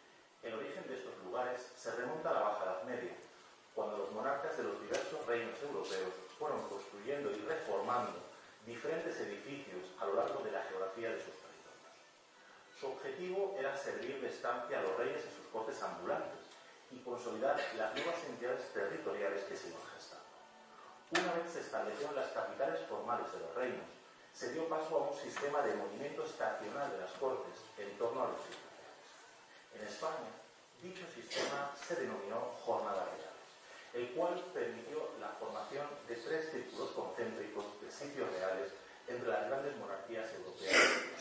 El origen de estos lugares se remonta a la Baja Edad Media, cuando los monarcas de los diversos reinos europeos fueron construyendo y reformando diferentes edificios a lo largo de la geografía de sus territorios. Su objetivo era servir de estancia a los reyes y sus cortes ambulantes y consolidar las nuevas entidades territoriales que se iban gestando. Una vez se establecieron las capitales formales de los reinos, se dio paso a un sistema de movimiento estacional de las cortes en torno a los sitios reales. En España, dicho sistema se denominó jornadas reales, el cual permitió la formación de tres círculos concéntricos de sitios reales entre las grandes monarquías europeas.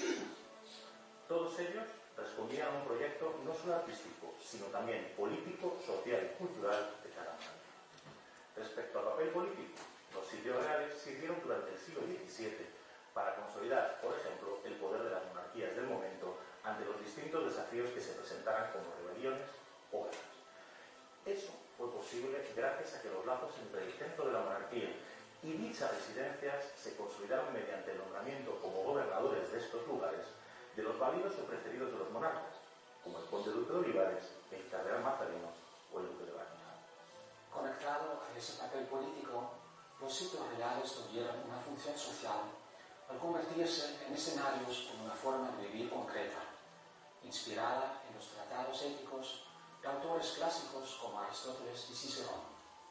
Todos ellos respondían a un proyecto no solo artístico, sino también político, social y cultural de cada monarquía. Respecto al papel político, los sitios reales sirvieron durante el siglo diecisiete para consolidar, por ejemplo, el poder de las monarquías del momento ante los distintos desafíos que se presentaran como rebeliones o guerras. Eso fue posible gracias a que los lazos entre el centro de la monarquía y dichas residencias se consolidaron mediante el nombramiento como gobernadores de estos lugares de los válidos o preferidos de los monarcas, como el conde duque de Olivares, el cardenal Mazarino o el duque de Buckingham. Conectado a ese papel político, los sitios reales tuvieron una función social al convertirse en escenarios con una forma de vivir concreta, inspirada en los tratados éticos de autores clásicos como Aristóteles y Cicerón.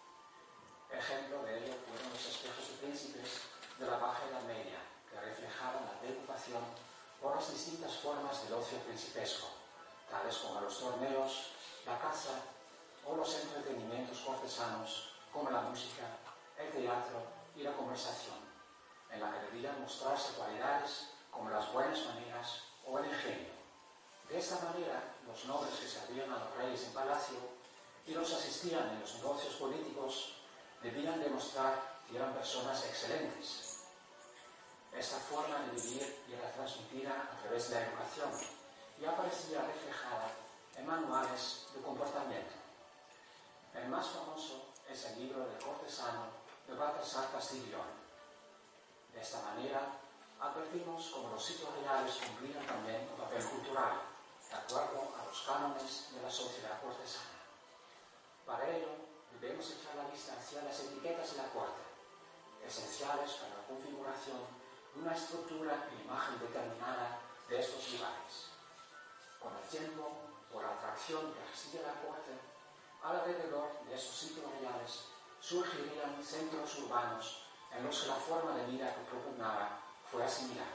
Ejemplo de ello fueron los espejos de príncipes de la Baja Edad Media, que reflejaban la preocupación por las distintas formas del ocio principesco, tales como los torneos, la caza o los entretenimientos cortesanos como la música, el teatro y la conversación, en la que debían mostrarse cualidades como las buenas maneras o el ingenio. De esta manera, los nobles que servían a los reyes en palacio y los asistían en los negocios políticos debían demostrar que eran personas excelentes. Esta forma de vivir era transmitida a través de la educación y aparecía reflejada en manuales de comportamiento. El más famoso es el libro del cortesano de Baltasar Castiglione. De esta manera, advertimos cómo los sitios reales cumplían también un papel cultural, de acuerdo a los cánones de la sociedad cortesana. Para ello, debemos echar la vista hacia las etiquetas de la corte, esenciales para la configuración de una estructura e imagen determinada de estos lugares. Con el tiempo, por la atracción que recibe la corte, Alrededor de esos sitios reales surgirían centros urbanos en los que la forma de vida que propugnaba fue asimilada.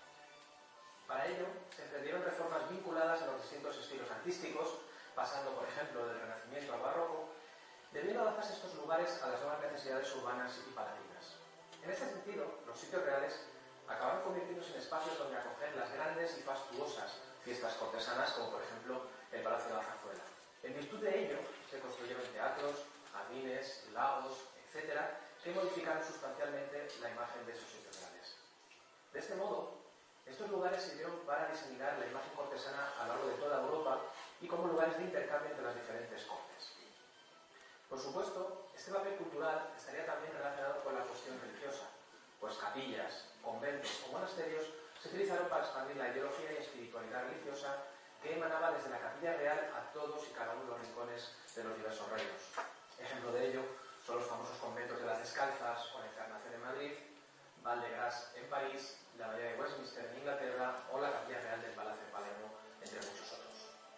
Para ello, se emprendieron reformas vinculadas a los distintos estilos artísticos, pasando, por ejemplo, del Renacimiento al Barroco, debiendo adaptarse estos lugares a las nuevas necesidades urbanas y palatinas. En este sentido, los sitios reales acabaron convirtiéndose en espacios donde acoger las grandes y fastuosas fiestas cortesanas, como por ejemplo el Palacio de la Zarzuela. En virtud de ello, se construyeron teatros, jardines, lagos, etcétera, que modificaron sustancialmente la imagen de esos sitios reales. De este modo, estos lugares sirvieron para diseminar la imagen cortesana a lo largo de toda Europa y como lugares de intercambio entre las diferentes cortes. Por supuesto, este papel cultural estaría también relacionado con la cuestión religiosa, pues capillas, conventos o monasterios se utilizaron para expandir la ideología y espiritualidad religiosa que emanaba desde la capilla real a todos y cada uno de los rincones de los diversos reinos. Ejemplo de ello son los famosos conventos de las Descalzas o la Encarnación en Madrid, Val-de-Grâce en París, la Abadía de Westminster en Inglaterra o la Capilla Real del Palacio de Palermo, entre muchos otros.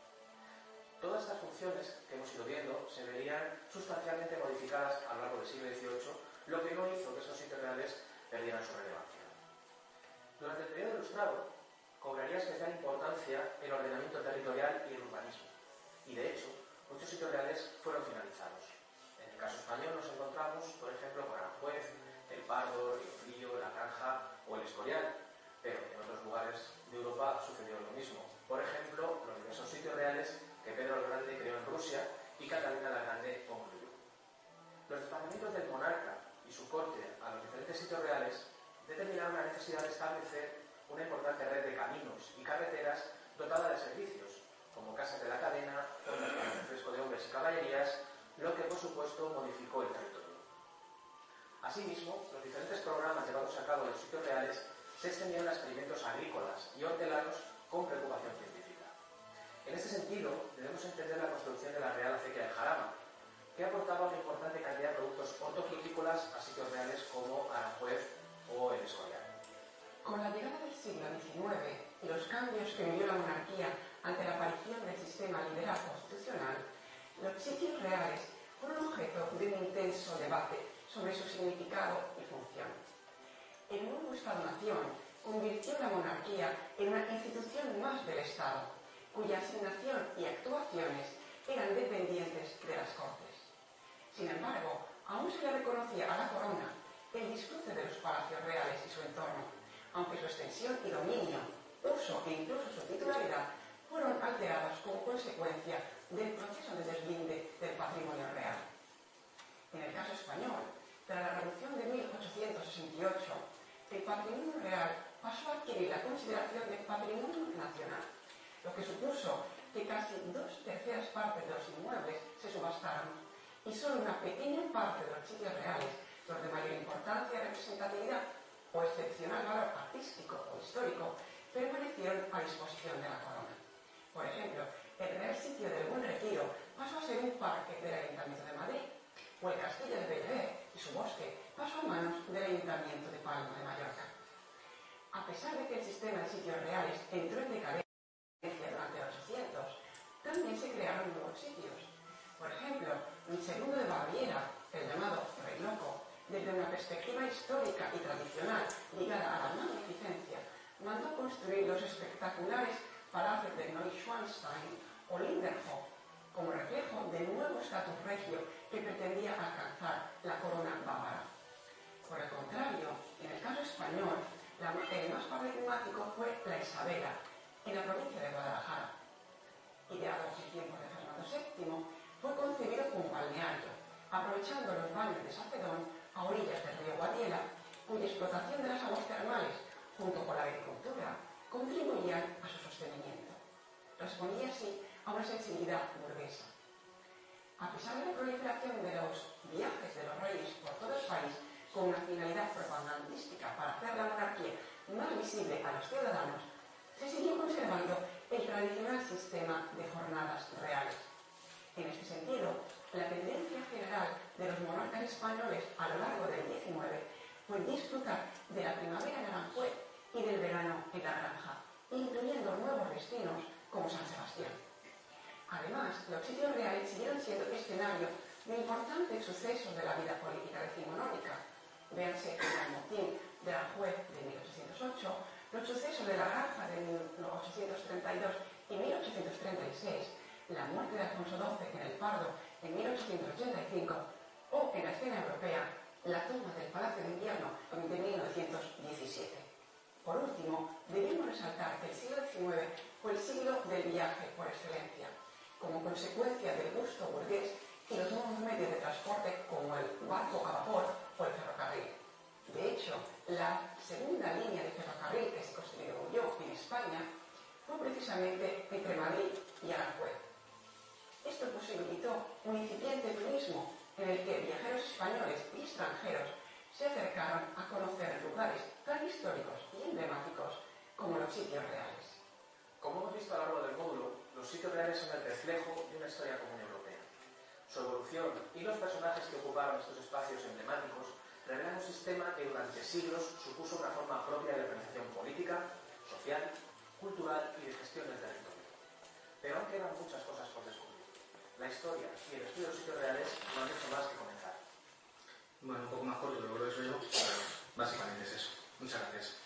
Todas estas funciones que hemos ido viendo se verían sustancialmente modificadas a lo largo del siglo dieciocho, lo que no hizo que estos sitios reales perdieran su relevancia. Durante el periodo ilustrado, cobraría especial importancia el ordenamiento territorial y el urbanismo, y de hecho, muchos sitios reales fueron finalizados. En el caso español nos encontramos, por ejemplo, con Aranjuez, El Pardo, Río Frío, La Granja o el Escorial, pero en otros lugares de Europa sucedió lo mismo. Por ejemplo, los diversos sitios reales que Pedro el Grande creó en Rusia y Catalina la Grande concluyó. Los desplazamientos del monarca y su corte a los diferentes sitios reales determinaron la necesidad de establecer una importante red de caminos y carreteras dotada de servicios, como casas de la cadena, zonas para el refresco de hombres y caballerías, lo que por supuesto modificó el territorio. Asimismo, los diferentes programas llevados a cabo en los sitios reales se extendieron a experimentos agrícolas y hortelanos con preocupación científica. En este sentido, debemos entender la construcción de la Real Acequia del Jarama, que aportaba una importante cantidad de productos hortofrutícolas a sitios reales como Aranjuez o el Escorial. Con la llegada del siglo diecinueve y los cambios que vivió la monarquía ante la aparición del sistema liberal constitucional, los sitios reales fueron objeto de un intenso debate sobre su significado y función. El nuevo Estado-Nación convirtió la monarquía en una institución más del Estado, cuya asignación y actuaciones eran dependientes de las Cortes. Sin embargo, aún se le reconocía a la corona el disfrute de los palacios reales y su entorno, aunque su extensión y dominio, uso e incluso su titularidad fueron alterados como consecuencia del proceso de deslinde del patrimonio real. En el caso español, tras la Revolución de mil ochocientos sesenta y ocho, el patrimonio real pasó a adquirir la consideración de patrimonio nacional, lo que supuso que casi dos terceras partes de los inmuebles se subastaron y solo una pequeña parte de los sitios reales, los de mayor importancia y representatividad o excepcional valor artístico o histórico, permanecieron a disposición de la corona. Por ejemplo, el Real Sitio del Buen Retiro pasó a ser un parque del Ayuntamiento de Madrid, o el Castillo de Belvedere y su bosque pasó a manos del Ayuntamiento de Palma de Mallorca. A pesar de que el sistema de sitios reales entró en decadencia durante los ochocientos, también se crearon nuevos sitios. Por ejemplo, el segundo de Baviera, el llamado Rey Loco, desde una perspectiva histórica y tradicional ligada a la magnificencia, mandó construir los espectaculares palacios de Neuschwanstein o Linderhof, como reflejo del nuevo estatus regio que pretendía alcanzar la corona bávara. Por el contrario, en el caso español, la, el más paradigmático fue la Isabela, en la provincia de Guadalajara. Ideado en tiempos de Fernando séptimo, fue concebido como balneario, aprovechando los baños de Sacedón a orillas del río Guadiela, cuya explotación de las aguas termales, junto con la agricultura, contribuían a su sostenimiento. Respondía así a una sensibilidad burguesa. A pesar de la proliferación de los viajes de los reyes por todo el país con una finalidad propagandística para hacer la monarquía más visible a los ciudadanos, se siguió conservando el tradicional sistema de jornadas reales. En este sentido, la tendencia general de los monarcas españoles a lo largo del diecinueve fue disfrutar de la primavera en Aranjuez y del verano en La Granja, incluyendo nuevos destinos como San Sebastián. Además, Además, los sitios reales siguieron siendo escenario de importantes sucesos de la vida política decimonónica. Véanse el motín de Aranjuez de mil ochocientos ocho, los sucesos de la Garza de mil ochocientos treinta y dos y mil ochocientos treinta y seis, la muerte de Alfonso doce en el Pardo en mil ochocientos ochenta y cinco o, en la escena europea, la toma del Palacio de Invierno de mil novecientos diecisiete. Por último, debemos resaltar que el siglo diecinueve fue el siglo del viaje por excelencia, como consecuencia del gusto burgués y los nuevos medios de transporte como el barco a vapor o el ferrocarril. De hecho, la segunda línea de ferrocarril que se construyó en España fue precisamente entre Madrid y Aranjuez. Esto posibilitó un incipiente turismo en el que viajeros españoles y extranjeros se acercaron a conocer lugares tan históricos y emblemáticos como los sitios reales. Como hemos visto a lo largo del módulo, los sitios reales son el reflejo de una historia común europea. Su evolución y los personajes que ocuparon estos espacios emblemáticos revelan un sistema que durante siglos supuso una forma propia de organización política, social, cultural y de gestión del territorio. Pero aún quedan muchas cosas por descubrir. La historia y el estudio de los sitios reales no han hecho más que comenzar. Bueno, un poco más corto de lo que he hecho yo, pero básicamente es eso. Muchas gracias.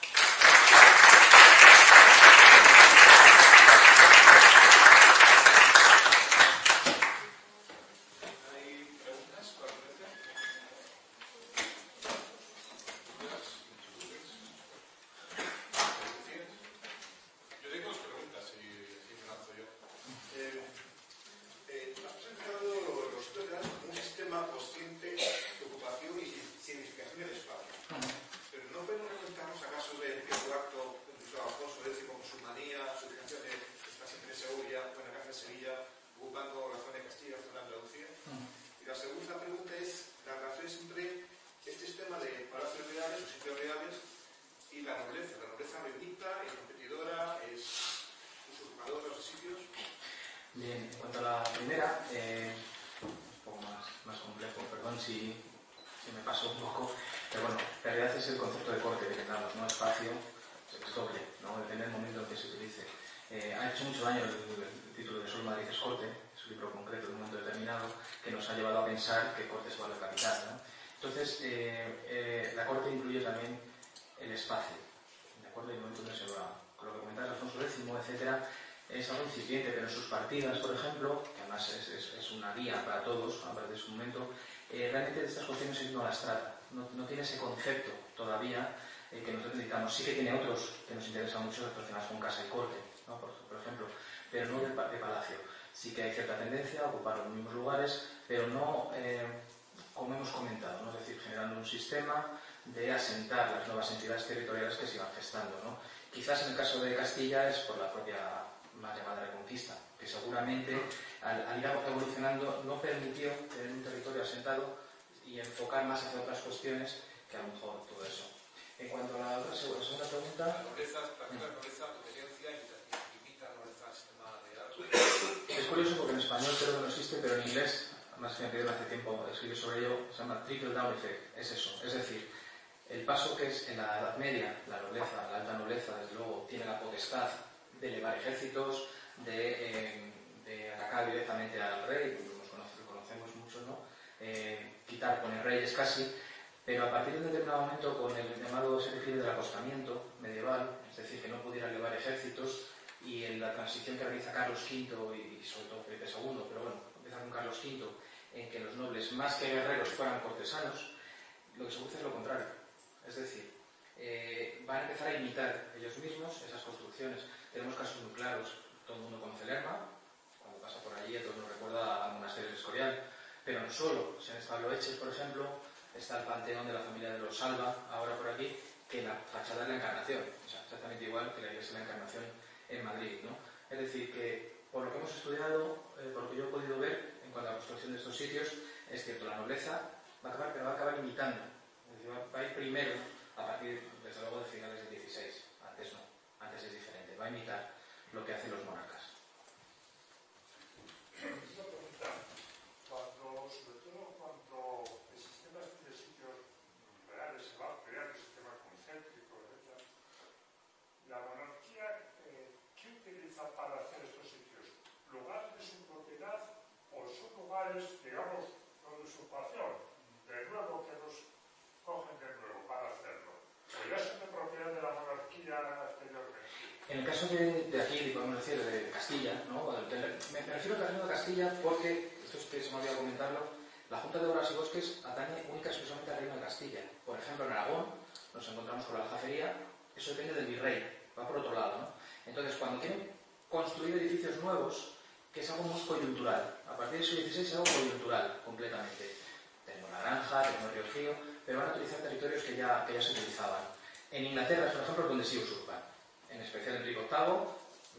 Bien, en cuanto a la primera, eh, un poco más, más complejo, perdón si, si me paso un poco, pero bueno, en realidad es el concepto de corte que damos, ¿no? Espacio, es doble, ¿no? Depende del momento en que se utilice. Eh, ha hecho mucho daño el, el título de Sol Madrid es corte, es un libro concreto de un momento determinado, que nos ha llevado a pensar que corte es valor capital, ¿no? Entonces, eh, eh, la corte incluye también el espacio, ¿de acuerdo? Y el momento donde se va, con lo que comentabas Alfonso décimo, etcétera, es algo incipiente, pero en sus partidas, por ejemplo, que además es, es, es una guía para todos, a partir de su momento, eh, realmente de estas cuestiones él no las trata, no, no tiene ese concepto todavía eh, que nosotros necesitamos. Sí que tiene otros que nos interesan mucho relacionados con casa y corte, ¿no? por, por ejemplo, pero no de, de palacio. Sí que hay cierta tendencia a ocupar los mismos lugares, pero no, eh, como hemos comentado, ¿no? Es decir, generando un sistema de asentar las nuevas entidades territoriales que se iban gestando, ¿no? Quizás en el caso de Castilla es por la propia más llamada Reconquista, que seguramente al, al ir evolucionando no permitió tener un territorio asentado y enfocar más hacia otras cuestiones que a lo mejor todo eso. En cuanto a la otra segunda pregunta... La nobleza, la nobleza, potencia, imita la nobleza al sistema real. Es curioso porque en español creo que no existe, pero en inglés, más que me hace tiempo escribir sobre ello, se llama trickle down effect, es eso, es decir, el paso que es en la Edad Media, la nobleza, la alta nobleza, desde luego, tiene la potestad de elevar ejércitos, de, eh, de atacar directamente al rey, como conoce, conocemos mucho, ¿no? Eh, quitar, poner reyes casi, pero a partir de un determinado momento, con el llamado se refiere del acostamiento medieval, es decir, que no pudiera elevar ejércitos, y en la transición que realiza Carlos quinto y sobre todo Felipe segundo, pero bueno, empieza con Carlos quinto, en que los nobles, más que guerreros, fueran cortesanos, lo que se produce es lo contrario. Es decir, eh, van a empezar a imitar ellos mismos esas construcciones. Tenemos casos muy claros, todo el mundo conoce Lerma, cuando pasa por allí todo nos recuerda al monasterio del Escorial, pero no solo, si han estado Eches, por ejemplo, está el panteón de la familia de los Salva, ahora por aquí, que la fachada es la Encarnación, o sea, exactamente igual que la iglesia de la Encarnación en Madrid, ¿no? Es decir, que por lo que hemos estudiado, eh, por lo que yo he podido ver en cuanto a la construcción de estos sitios, es cierto, la nobleza va a acabar, pero va a acabar imitando, es decir, va a ir primero a partir, desde luego, de finales del dieciséis, antes no, antes es diferente, va a imitar lo que hacen los monarcas. Una pregunta, cuando, sobre todo cuando el sistema de sitios reales se va a crear, el sistema concéntrico, etcétera, la monarquía, eh, ¿qué utiliza para hacer estos sitios? ¿Lugares de su decir, de Castilla, ¿no? Me, me refiero al terreno de Castilla porque, esto es que se me olvidó comentarlo, la Junta de Obras y Bosques atañe única y exclusivamente al Reino de Castilla. Por ejemplo, en Aragón nos encontramos con la aljafería, eso depende del virrey, va por otro lado, ¿no? Entonces, cuando quieren construir edificios nuevos, que es algo más coyuntural, a partir del siglo dieciséis es algo coyuntural, completamente. Tenemos la granja, tenemos Río Frío, pero van a utilizar territorios que ya, que ya se utilizaban. En Inglaterra, por ejemplo, es donde sí usurpan. En especial Enrique octavo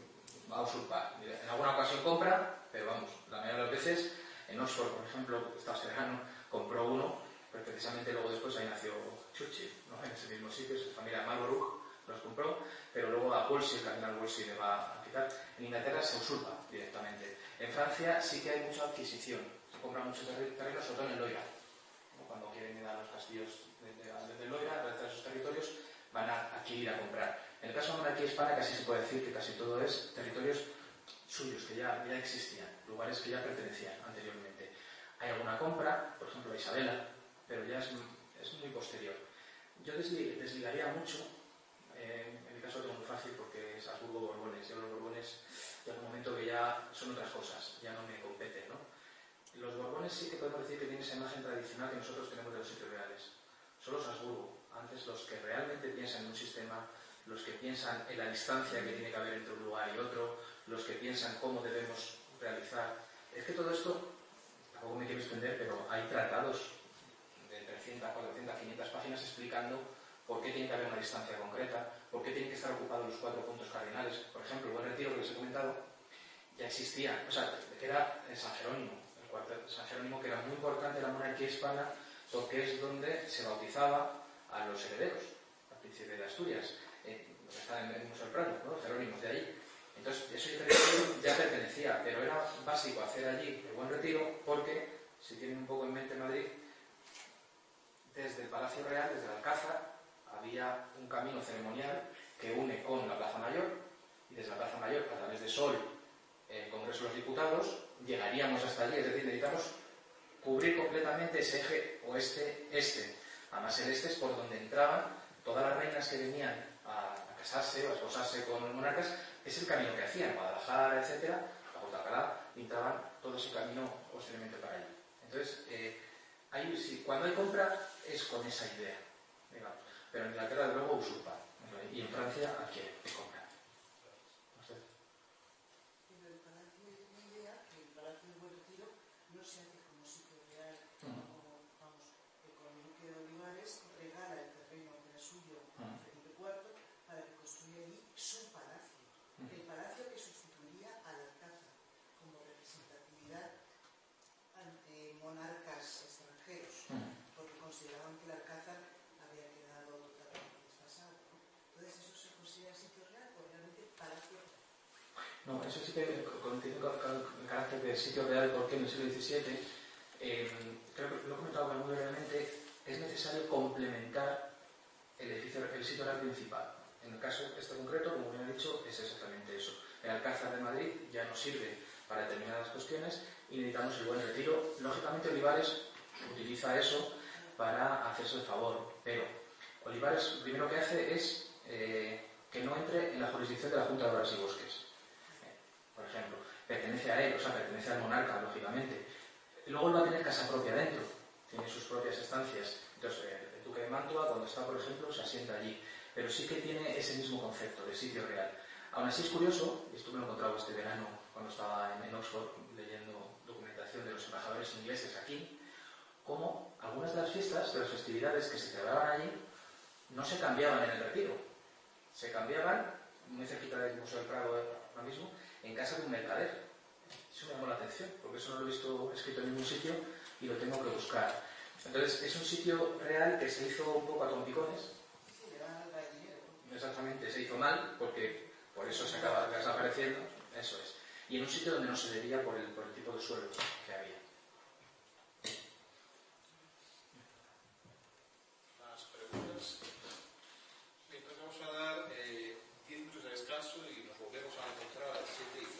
va a usurpar. En alguna ocasión compra, pero vamos, la mayoría de las veces, en Oxford, por ejemplo, Estado Serrano, compró uno, pero precisamente luego después ahí nació Churchill, ¿no? En ese mismo sitio, su familia Marlborough los compró, pero luego a Wolsey, el cardenal Wolsey le va a quitar. En Inglaterra se usurpa directamente. En Francia sí que hay mucha adquisición, se compran muchos terrenos, sobre todo en el Loira, ¿no? Cuando quieren ir a los castillos desde el Loira, a esos territorios, van a adquirir, a comprar. En el caso de la monarquía hispana casi se puede decir que casi todo es territorios suyos, que ya, ya existían, lugares que ya pertenecían anteriormente. Hay alguna compra, por ejemplo, a Isabela, pero ya es, es muy posterior. Yo desligaría mucho, eh, en mi caso lo tengo muy fácil porque es Habsburgo-Borbones. Yo los Borbones llega un momento que ya son otras cosas, ya no me competen, ¿no? Los Borbones sí que podemos decir que tienen esa imagen tradicional que nosotros tenemos de los sitios reales. Son los Habsburgo, antes los que realmente piensan en un sistema, los que piensan en la distancia que tiene que haber entre un lugar y otro, los que piensan cómo debemos realizar. Es que todo esto, tampoco me quiero extender, pero hay tratados de trescientas, cuatrocientas, quinientas páginas explicando por qué tiene que haber una distancia concreta, por qué tienen que estar ocupados los cuatro puntos cardinales. Por ejemplo, el Buen Retiro que les he comentado ya existía, o sea, era en San Jerónimo, el cuartel de San Jerónimo, que era muy importante en la monarquía hispana porque es donde se bautizaba a los herederos, al príncipe de Asturias, eh, lo que está en el Museo del Prado, ¿no? Jerónimos de ahí. Entonces, eso ya pertenecía, pero era básico hacer allí el Buen Retiro porque, si tienen un poco en mente Madrid, desde el Palacio Real, desde el Alcázar, había un camino ceremonial que une con la Plaza Mayor, y desde la Plaza Mayor, a través de Sol, el Congreso de los Diputados, llegaríamos hasta allí, es decir, necesitamos cubrir completamente ese eje oeste-este. Además, el este es por donde entraban todas las reinas que venían a, a casarse o a esposarse con los monarcas, es el camino que hacían, Guadalajara, etcétera, a Porto Alcalá, entraban todo ese camino posteriormente para allí. Entonces, eh, ahí, sí, cuando hay compra, es con esa idea, digamos. Pero en Inglaterra, de luego, usurpa. Y en Francia, adquiere, es compra. No sé. Pero el Palacio de idea que el Palacio de Buen Retiro no se hace como sitio real, Uh-huh. como, vamos, que con el Duque de Olivares regala el terreno que era suyo a Uh-huh. Felipe cuarto para que construya allí su palacio. Uh-huh. El palacio que sustituiría al Alcázar como representatividad ante monarcas extranjeros, Uh-huh. porque consideraban que el Alcázar había quedado totalmente desfasado, ¿no? Entonces, ¿eso se considera sitio real o realmente palacio real? No, eso sí que contiene el carácter de sitio real porque en el siglo diecisiete, eh, creo que lo he comentado muy brevemente, es necesario complementar el, edificio, el sitio real principal. En el caso este concreto, como bien he dicho, es exactamente eso. El Alcázar de Madrid ya nos sirve para determinadas cuestiones y necesitamos el Buen Retiro. Lógicamente Olivares utiliza eso para hacerse el favor, pero Olivares lo primero que hace es eh, que no entre en la jurisdicción de la Junta de Obras y Bosques. Eh, por ejemplo, pertenece a él, o sea, pertenece al monarca, lógicamente. Y luego él va a tener casa propia dentro, tiene sus propias estancias. Entonces, eh, el duque de Mantua, cuando está, por ejemplo, se asienta allí. Pero sí que tiene ese mismo concepto de sitio real. Aún así es curioso, y esto me lo he encontrado este verano cuando estaba en, en Oxford leyendo documentación de los embajadores ingleses aquí, como algunas de las fiestas, de las festividades que se celebraban allí, no se cambiaban en el Retiro. Se cambiaban, muy cerquita del Museo del Prado ahora mismo, en casa de un mercader. Eso me llamó la atención, porque eso no lo he visto escrito en ningún sitio y lo tengo que buscar. Entonces, es un sitio real que se hizo un poco a trompicones. Sí, le van a dar dinero. Exactamente, se hizo mal, porque por eso se acaba desapareciendo. Eso es. Y en un sitio donde no se debía por el, por el tipo de suelo que había. Más preguntas. Entonces vamos a dar eh, diez minutos de descanso y nos volvemos a encontrar a las siete y